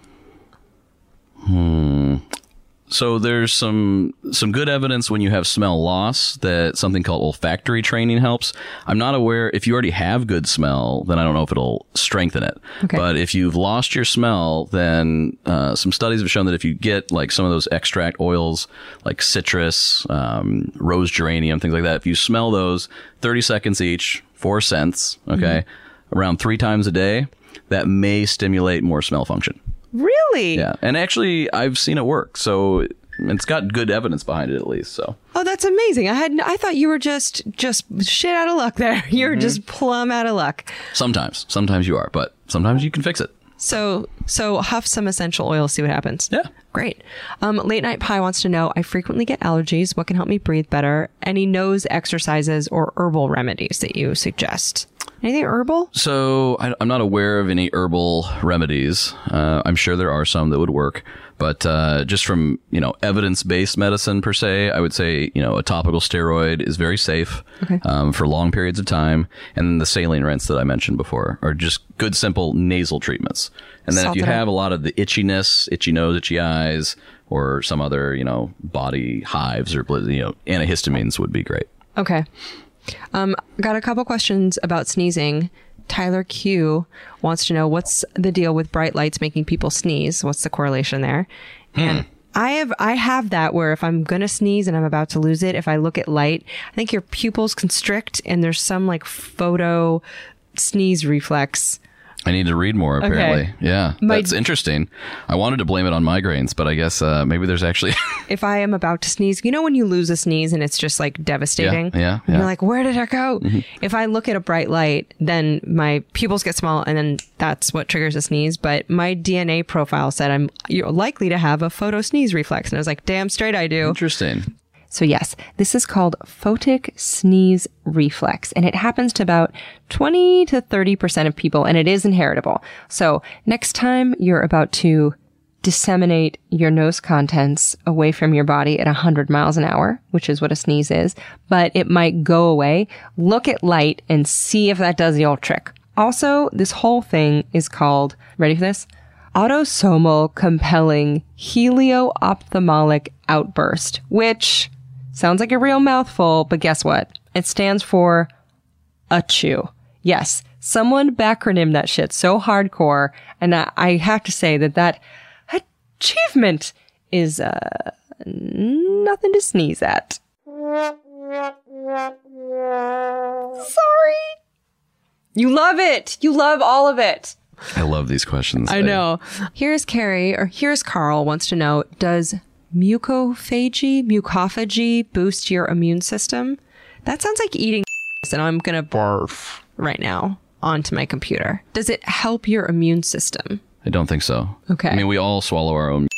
So there's some good evidence when you have smell loss that something called olfactory training helps. I'm not aware, if you already have good smell, then I don't know if it'll strengthen it. Okay. But if you've lost your smell, then some studies have shown that if you get like some of those extract oils like citrus, rose geranium, things like that, if you smell those 30 seconds each, 4 scents, okay, around 3 times a day, that may stimulate more smell function. Really? Yeah. And actually, I've seen it work. So it's got good evidence behind it, at least. So. Oh, that's amazing. I thought you were just shit out of luck there. You're just plumb out of luck. Sometimes you are, but sometimes you can fix it. So huff some essential oil, see what happens. Yeah. Great. Late Night Pie wants to know, I frequently get allergies. What can help me breathe better? Any nose exercises or herbal remedies that you suggest? Anything herbal? So I'm not aware of any herbal remedies. I'm sure there are some that would work, but just from evidence-based medicine per se, I would say a topical steroid is very safe for long periods of time, and the saline rinse that I mentioned before are just good, simple nasal treatments. And then if you have a lot of the itchiness, itchy nose, itchy eyes, or some other body hives or antihistamines would be great. Okay. Got a couple questions about sneezing. Tyler Q wants to know, what's the deal with bright lights making people sneeze? What's the correlation there? And I have that where if I'm going to sneeze and I'm about to lose it, if I look at light, I think your pupils constrict and there's some like photo sneeze reflex I need to read more, apparently. Okay. Yeah, that's interesting. I wanted to blame it on migraines, but I guess maybe there's actually... If I am about to sneeze, you know when you lose a sneeze and it's just like devastating? Yeah. And you're like, where did it go? If I look at a bright light, then my pupils get small and then that's what triggers a sneeze. But my DNA profile said you're likely to have a photo sneeze reflex. And I was like, damn straight I do. Interesting. So yes, this is called photic sneeze reflex, and it happens to about 20 to 30% of people, and it is inheritable. So next time you're about to disseminate your nose contents away from your body at 100 miles an hour, which is what a sneeze is, but it might go away, look at light and see if that does the old trick. Also, this whole thing is called, ready for this? Autosomal compelling helio-ophthalmic outburst, which sounds like a real mouthful, but guess what? It stands for ACHOO. Yes, someone backronymed that shit so hardcore, and I have to say that achievement is nothing to sneeze at. Sorry. You love it. You love all of it. I love these questions. I know. Here's Carl wants to know, does mucophagy boost your immune system? That sounds like eating and I'm going to barf right now onto my computer. Does it help your immune system? I don't think so. Okay. I mean, we all swallow our own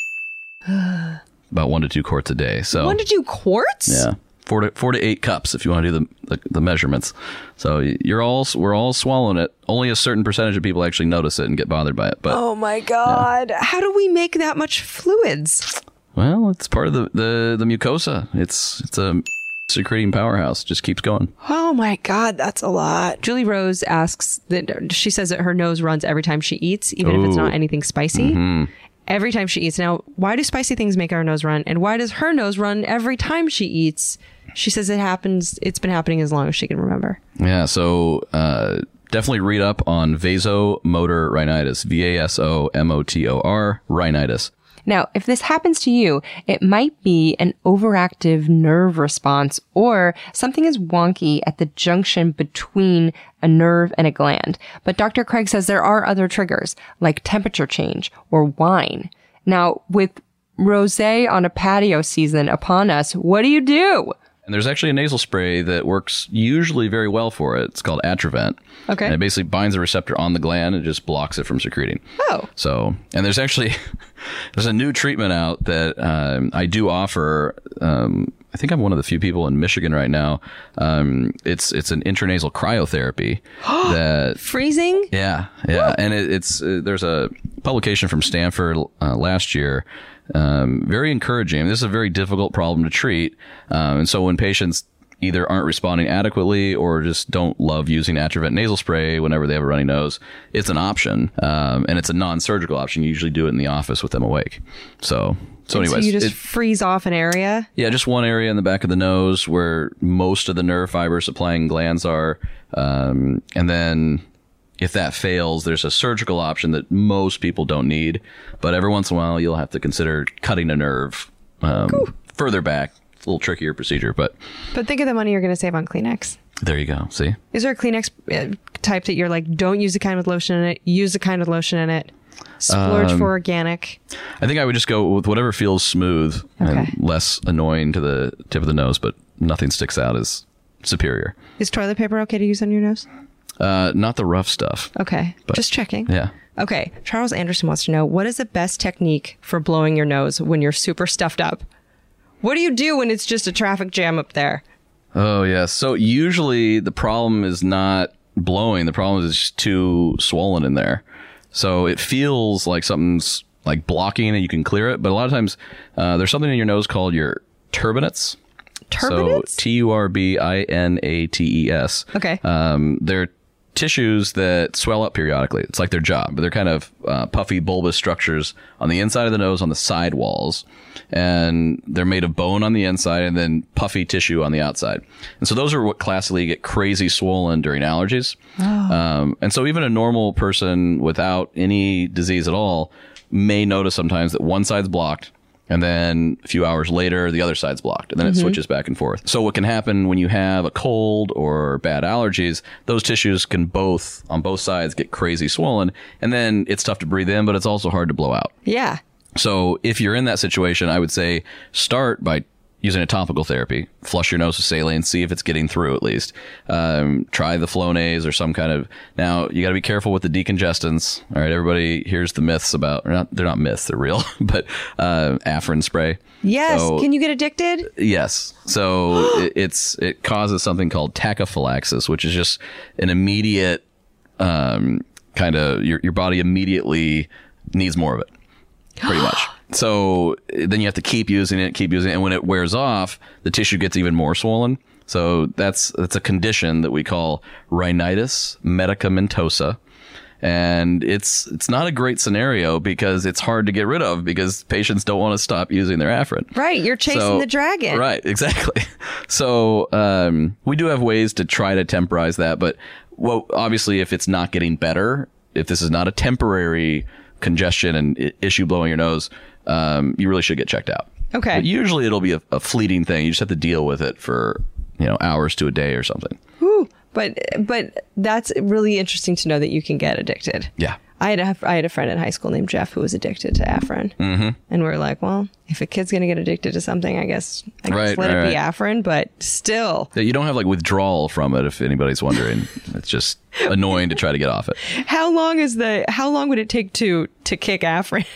about 1 to 2 quarts a day. So 1 to 2 quarts? Yeah. 4 to 8 cups if you want to do the measurements. So we're all swallowing it. Only a certain percentage of people actually notice it and get bothered by it. But oh my God. Yeah. How do we make that much fluids? Well, it's part of the mucosa. It's a secreting powerhouse. Just keeps going. Oh my God, that's a lot. Julie Rose asks that she says that her nose runs every time she eats, even if it's not anything spicy. Mm-hmm. Every time she eats. Now, why do spicy things make our nose run? And why does her nose run every time she eats? She says it's been happening as long as she can remember. Yeah, so definitely read up on vasomotor rhinitis, VASOMOTOR rhinitis. Now, if this happens to you, it might be an overactive nerve response or something is wonky at the junction between a nerve and a gland. But Dr. Craig says there are other triggers like temperature change or wine. Now, with rosé on a patio season upon us, what do you do? And there's actually a nasal spray that works usually very well for it. It's called Atrovent. Okay. And it basically binds a receptor on the gland and just blocks it from secreting. Oh. So, and there's actually, there's a new treatment out that I do offer. I think I'm one of the few people in Michigan right now. It's an intranasal cryotherapy. that freezing? Yeah. And it's there's a publication from Stanford last year. Very encouraging. This is a very difficult problem to treat. And so when patients either aren't responding adequately or just don't love using Atrovent nasal spray whenever they have a runny nose, it's an option. And it's a non-surgical option. You usually do it in the office with them awake. So anyways. So you just freeze off an area? Yeah, just one area in the back of the nose where most of the nerve fiber supplying glands are. And then if that fails, there's a surgical option that most people don't need. But every once in a while, you'll have to consider cutting a nerve further back. It's a little trickier procedure, but think of the money you're going to save on Kleenex. There you go. See? Is there a Kleenex type that you're like, don't use the kind with lotion in it, use the kind with lotion in it, splurge for organic? I think I would just go with whatever feels smooth and less annoying to the tip of the nose, but nothing sticks out as superior. Is toilet paper okay to use on your nose? Not the rough stuff. Okay. Just checking. Yeah. Okay. Charles Anderson wants to know, what is the best technique for blowing your nose when you're super stuffed up? What do you do when it's just a traffic jam up there? Oh, yeah. So usually the problem is not blowing. The problem is just too swollen in there. So it feels like something's like blocking and you can clear it. But a lot of times there's something in your nose called your turbinates. Turbinates? So turbinates. Okay. They're tissues that swell up periodically. It's like their job, but they're kind of puffy, bulbous structures on the inside of the nose, on the side walls. And they're made of bone on the inside and then puffy tissue on the outside. And so those are what classically get crazy swollen during allergies. Oh. And so even a normal person without any disease at all may notice sometimes that one side's blocked And then a few hours later, the other side's blocked, and then it switches back and forth. So what can happen when you have a cold or bad allergies, those tissues can on both sides get crazy swollen, and then it's tough to breathe in, but it's also hard to blow out. Yeah. So if you're in that situation, I would say start by using a topical therapy. Flush your nose with saline, see if it's getting through at least. Try the Flonase or some kind of... Now, you got to be careful with the decongestants. All right, everybody, here's the myths about... They're not myths, they're real. But Afrin spray. Yes. So, can you get addicted? Yes. So it causes something called tachyphylaxis, which is just an immediate kind of... Your body immediately needs more of it. Pretty much. So then you have to keep using it. And when it wears off, the tissue gets even more swollen. So that's a condition that we call rhinitis medicamentosa. And it's not a great scenario because it's hard to get rid of because patients don't want to stop using their Afrin. Right. You're chasing the dragon. Right. Exactly. So we do have ways to try to temporize that. But obviously, if it's not getting better, if this is not a temporary congestion and issue blowing your nose, you really should get checked out. Okay. But usually it'll be a fleeting thing. You just have to deal with it for, hours to a day or something. Whew. But that's really interesting to know that you can get addicted. Yeah. I had a friend in high school named Jeff who was addicted to Afrin. Mm-hmm. And we were like, well, if a kid's going to get addicted to something, I guess let it be Afrin, but still. You don't have withdrawal from it if anybody's wondering. It's just annoying to try to get off it. How long would it take to kick Afrin?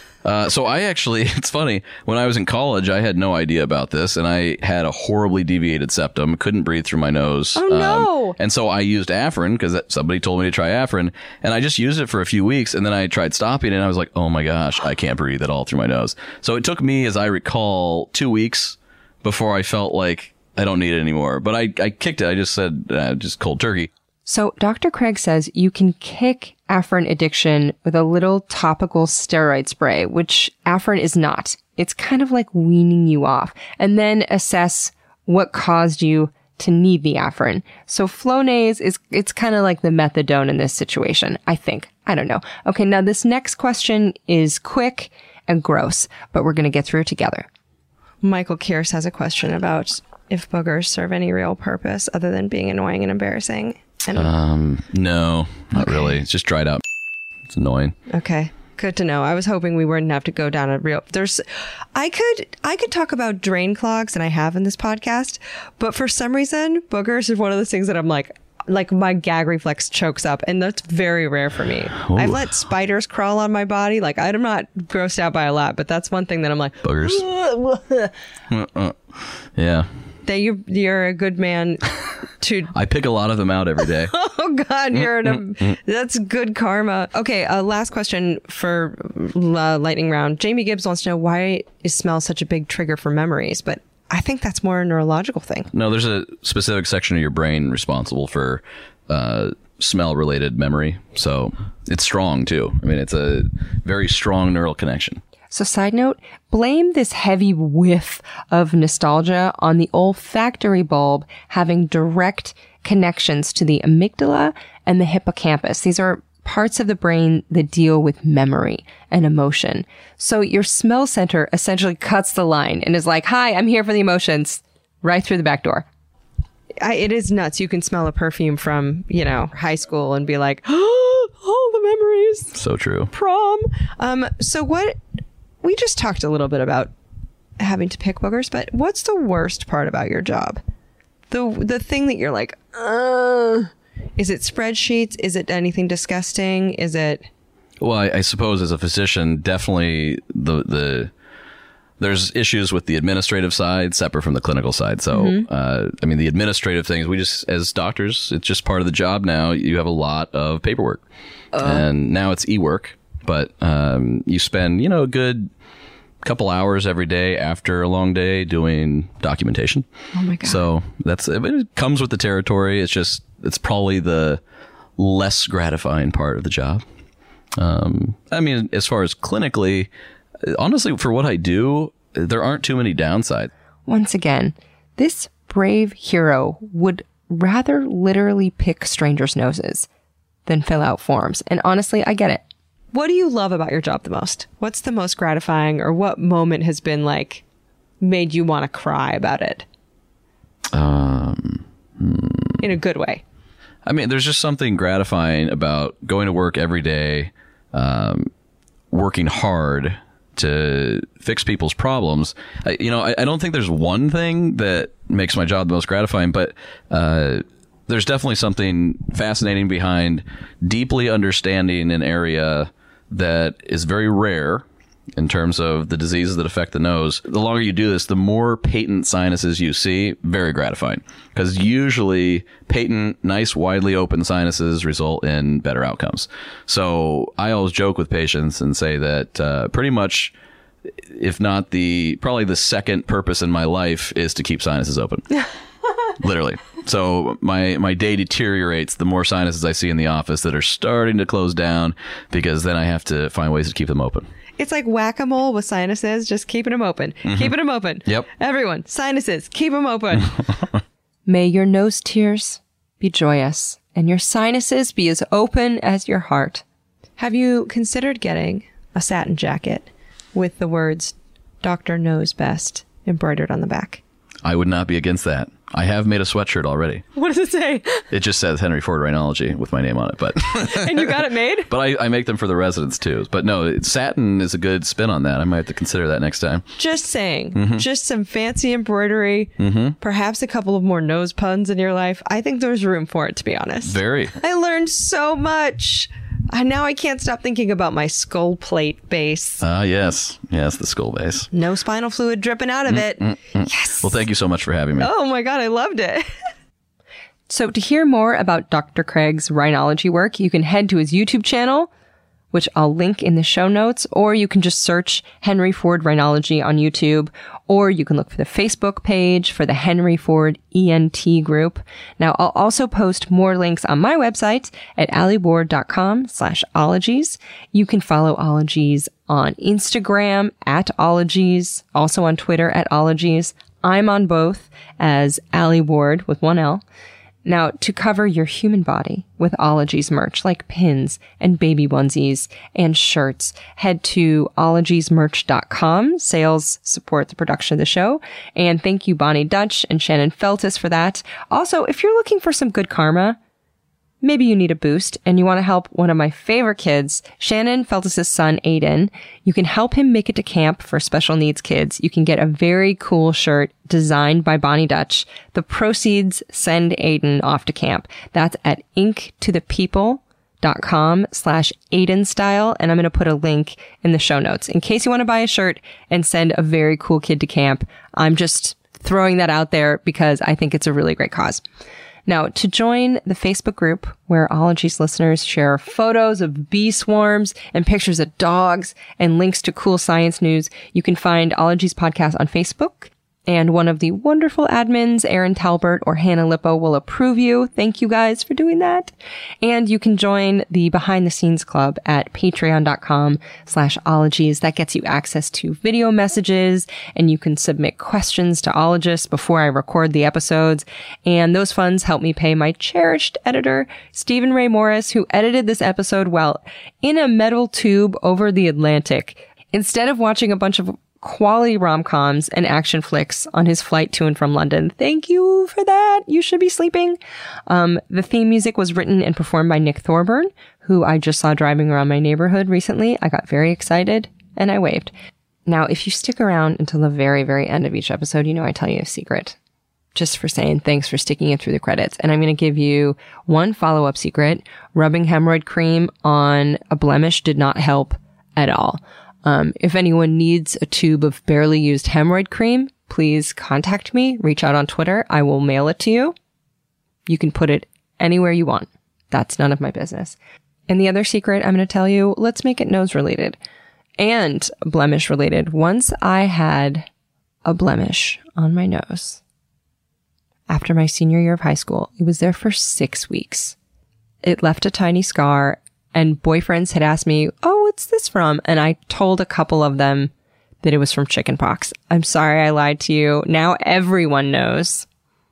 So I actually, it's funny, when I was in college, I had no idea about this, and I had a horribly deviated septum, couldn't breathe through my nose. Oh, no. And so I used Afrin because somebody told me to try Afrin, and I just used it for a few weeks, and then I tried stopping it, and I was like, oh my gosh, I can't breathe at all through my nose. So it took me, as I recall, 2 weeks before I felt like I don't need it anymore. But I kicked it. I just said, just cold turkey. So Dr. Craig says you can kick Afrin addiction with a little topical steroid spray, which Afrin is not. It's kind of like weaning you off, and then assess what caused you to need the Afrin. So Flonase it's kind of like the methadone in this situation, I think. I don't know. Okay, now this next question is quick and gross, but we're going to get through it together. Michael Kierce has a question about if boogers serve any real purpose other than being annoying and embarrassing. No, not really. It's just dried out. It's annoying. Okay. Good to know. I was hoping we wouldn't have to go down I could talk about drain clogs, and I have in this podcast, but for some reason, boogers is one of those things that I'm like my gag reflex chokes up, and that's very rare for me. Ooh. I've let spiders crawl on my body. I'm not grossed out by a lot, but that's one thing that I'm like, boogers. Yeah. That you're a good man to... I pick a lot of them out every day. Oh, God, that's good karma. Okay, last question for lightning round. Jamie Gibbs wants to know, why is smell such a big trigger for memories? But I think that's more a neurological thing. No, there's a specific section of your brain responsible for smell-related memory. So it's strong, too. I mean, it's a very strong neural connection. So side note, blame this heavy whiff of nostalgia on the olfactory bulb having direct connections to the amygdala and the hippocampus. These are parts of the brain that deal with memory and emotion. So your smell center essentially cuts the line and is like, hi, I'm here for the emotions, right through the back door. It is nuts. You can smell a perfume from, high school and be like, oh, all the memories. So true. Prom. We just talked a little bit about having to pick boogers, but what's the worst part about your job? The thing that you're like, is it spreadsheets? Is it anything disgusting? Is it? Well, I suppose as a physician, definitely there's issues with the administrative side separate from the clinical side. So, the administrative things, we just, as doctors, it's just part of the job now. You have a lot of paperwork and now it's e-work, but you spend, a good couple hours every day after a long day doing documentation. Oh my God. So it comes with the territory. It's probably the less gratifying part of the job. As far as clinically, honestly, for what I do, there aren't too many downsides. Once again, this brave hero would rather literally pick strangers' noses than fill out forms. And honestly, I get it. What do you love about your job the most? What's the most gratifying, or what moment has been like made you want to cry about it? In a good way. I mean, there's just something gratifying about going to work every day, working hard to fix people's problems. I don't think there's one thing that makes my job the most gratifying, but there's definitely something fascinating behind deeply understanding an area that is very rare in terms of the diseases that affect the nose. The longer you do this, the more patent sinuses you see. Very gratifying, because usually patent, nice, widely open sinuses result in better outcomes. So I always joke with patients and say that pretty much, if not probably the second purpose in my life is to keep sinuses open. Literally. So my day deteriorates the more sinuses I see in the office that are starting to close down, because then I have to find ways to keep them open. It's like whack-a-mole with sinuses, just keeping them open. Mm-hmm. Keeping them open. Yep. Everyone, sinuses, keep them open. May your nose tears be joyous and your sinuses be as open as your heart. Have you considered getting a satin jacket with the words "Dr. Knows Best" embroidered on the back? I would not be against that. I have made a sweatshirt already. What does it say? It just says Henry Ford Rhinology with my name on it. But and you got it made? But I make them for the residents too. But no, satin is a good spin on that. I might have to consider that next time. Just saying. Just some fancy embroidery. Perhaps a couple of more nose puns in your life. I think there's room for it, to be honest. Very. I learned so much. Now I can't stop thinking about my skull plate base. Yes, the skull base. No spinal fluid dripping out of it. Yes. Well, thank you so much for having me. Oh my God, I loved it. So to hear more about Dr. Craig's rhinology work, you can head to his YouTube channel, which I'll link in the show notes, or you can just search Henry Ford Rhinology on YouTube, or you can look for the Facebook page for the Henry Ford ENT group. Now, I'll also post more links on my website at alieward.com/ologies. You can follow Ologies on Instagram at Ologies, also on Twitter at Ologies. I'm on both as Ali Ward with one L. Now, to cover your human body with Ologies merch like pins and baby onesies and shirts, head to ologiesmerch.com. Sales support the production of the show. And thank you, Bonnie Dutch and Shannon Feltis, for that. Also, if you're looking for some good karma, maybe you need a boost and you want to help one of my favorite kids, Shannon Feltis' son, Aiden. You can help him make it to camp for special needs kids. You can get a very cool shirt designed by Bonnie Dutch. The proceeds send Aiden off to camp. That's at inktothepeople.com/AidenStyle. And I'm going to put a link in the show notes in case you want to buy a shirt and send a very cool kid to camp. I'm just throwing that out there because I think it's a really great cause. Now, to join the Facebook group where Ologies listeners share photos of bee swarms and pictures of dogs and links to cool science news, you can find Ologies podcast on Facebook. And one of the wonderful admins, Erin Talbert or Hannah Lippo, will approve you. Thank you guys for doing that. And you can join the Behind the Scenes Club at patreon.com/ologies. That gets you access to video messages, and you can submit questions to ologists before I record the episodes. And those funds help me pay my cherished editor, Stephen Ray Morris, who edited this episode while in a metal tube over the Atlantic. Instead of watching a bunch of quality rom-coms and action flicks on his flight to and from London. Thank you for that. You should be sleeping. The theme music was written and performed by Nick Thorburn, who I just saw driving around my neighborhood recently. I got very excited and I waved. Now, if you stick around until the very, very end of each episode, you know I tell you a secret. Just for saying thanks for sticking it through the credits. And I'm going to give you one follow-up secret. Rubbing hemorrhoid cream on a blemish did not help at all. If anyone needs a tube of barely used hemorrhoid cream, please contact me. Reach out on Twitter. I will mail it to you. You can put it anywhere you want. That's none of my business. And the other secret I'm going to tell you, let's make it nose related and blemish related. Once I had a blemish on my nose after my senior year of high school. It was there for 6 weeks. It left a tiny scar. And boyfriends had asked me, oh, what's this from? And I told a couple of them that it was from chickenpox. I'm sorry I lied to you. Now everyone knows.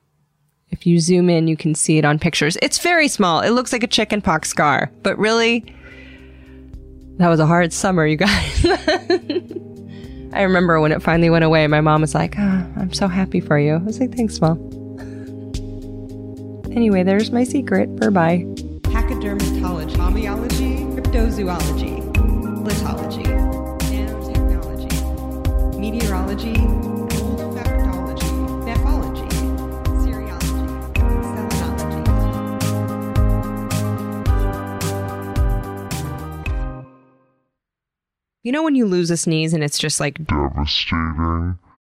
If you zoom in, you can see it on pictures. It's very small. It looks like a chickenpox scar. But really, That was a hard summer, you guys. I remember when it finally went away, my mom was like, I'm so happy for you. I was like, thanks, Mom. Anyway, there's my secret. Bye-bye. Pachydermatology, homeology, cryptozoology, litology, nanotechnology, meteorology, olfactology, nephology, serology, selenology. You know when you lose a sneeze and it's just like devastating?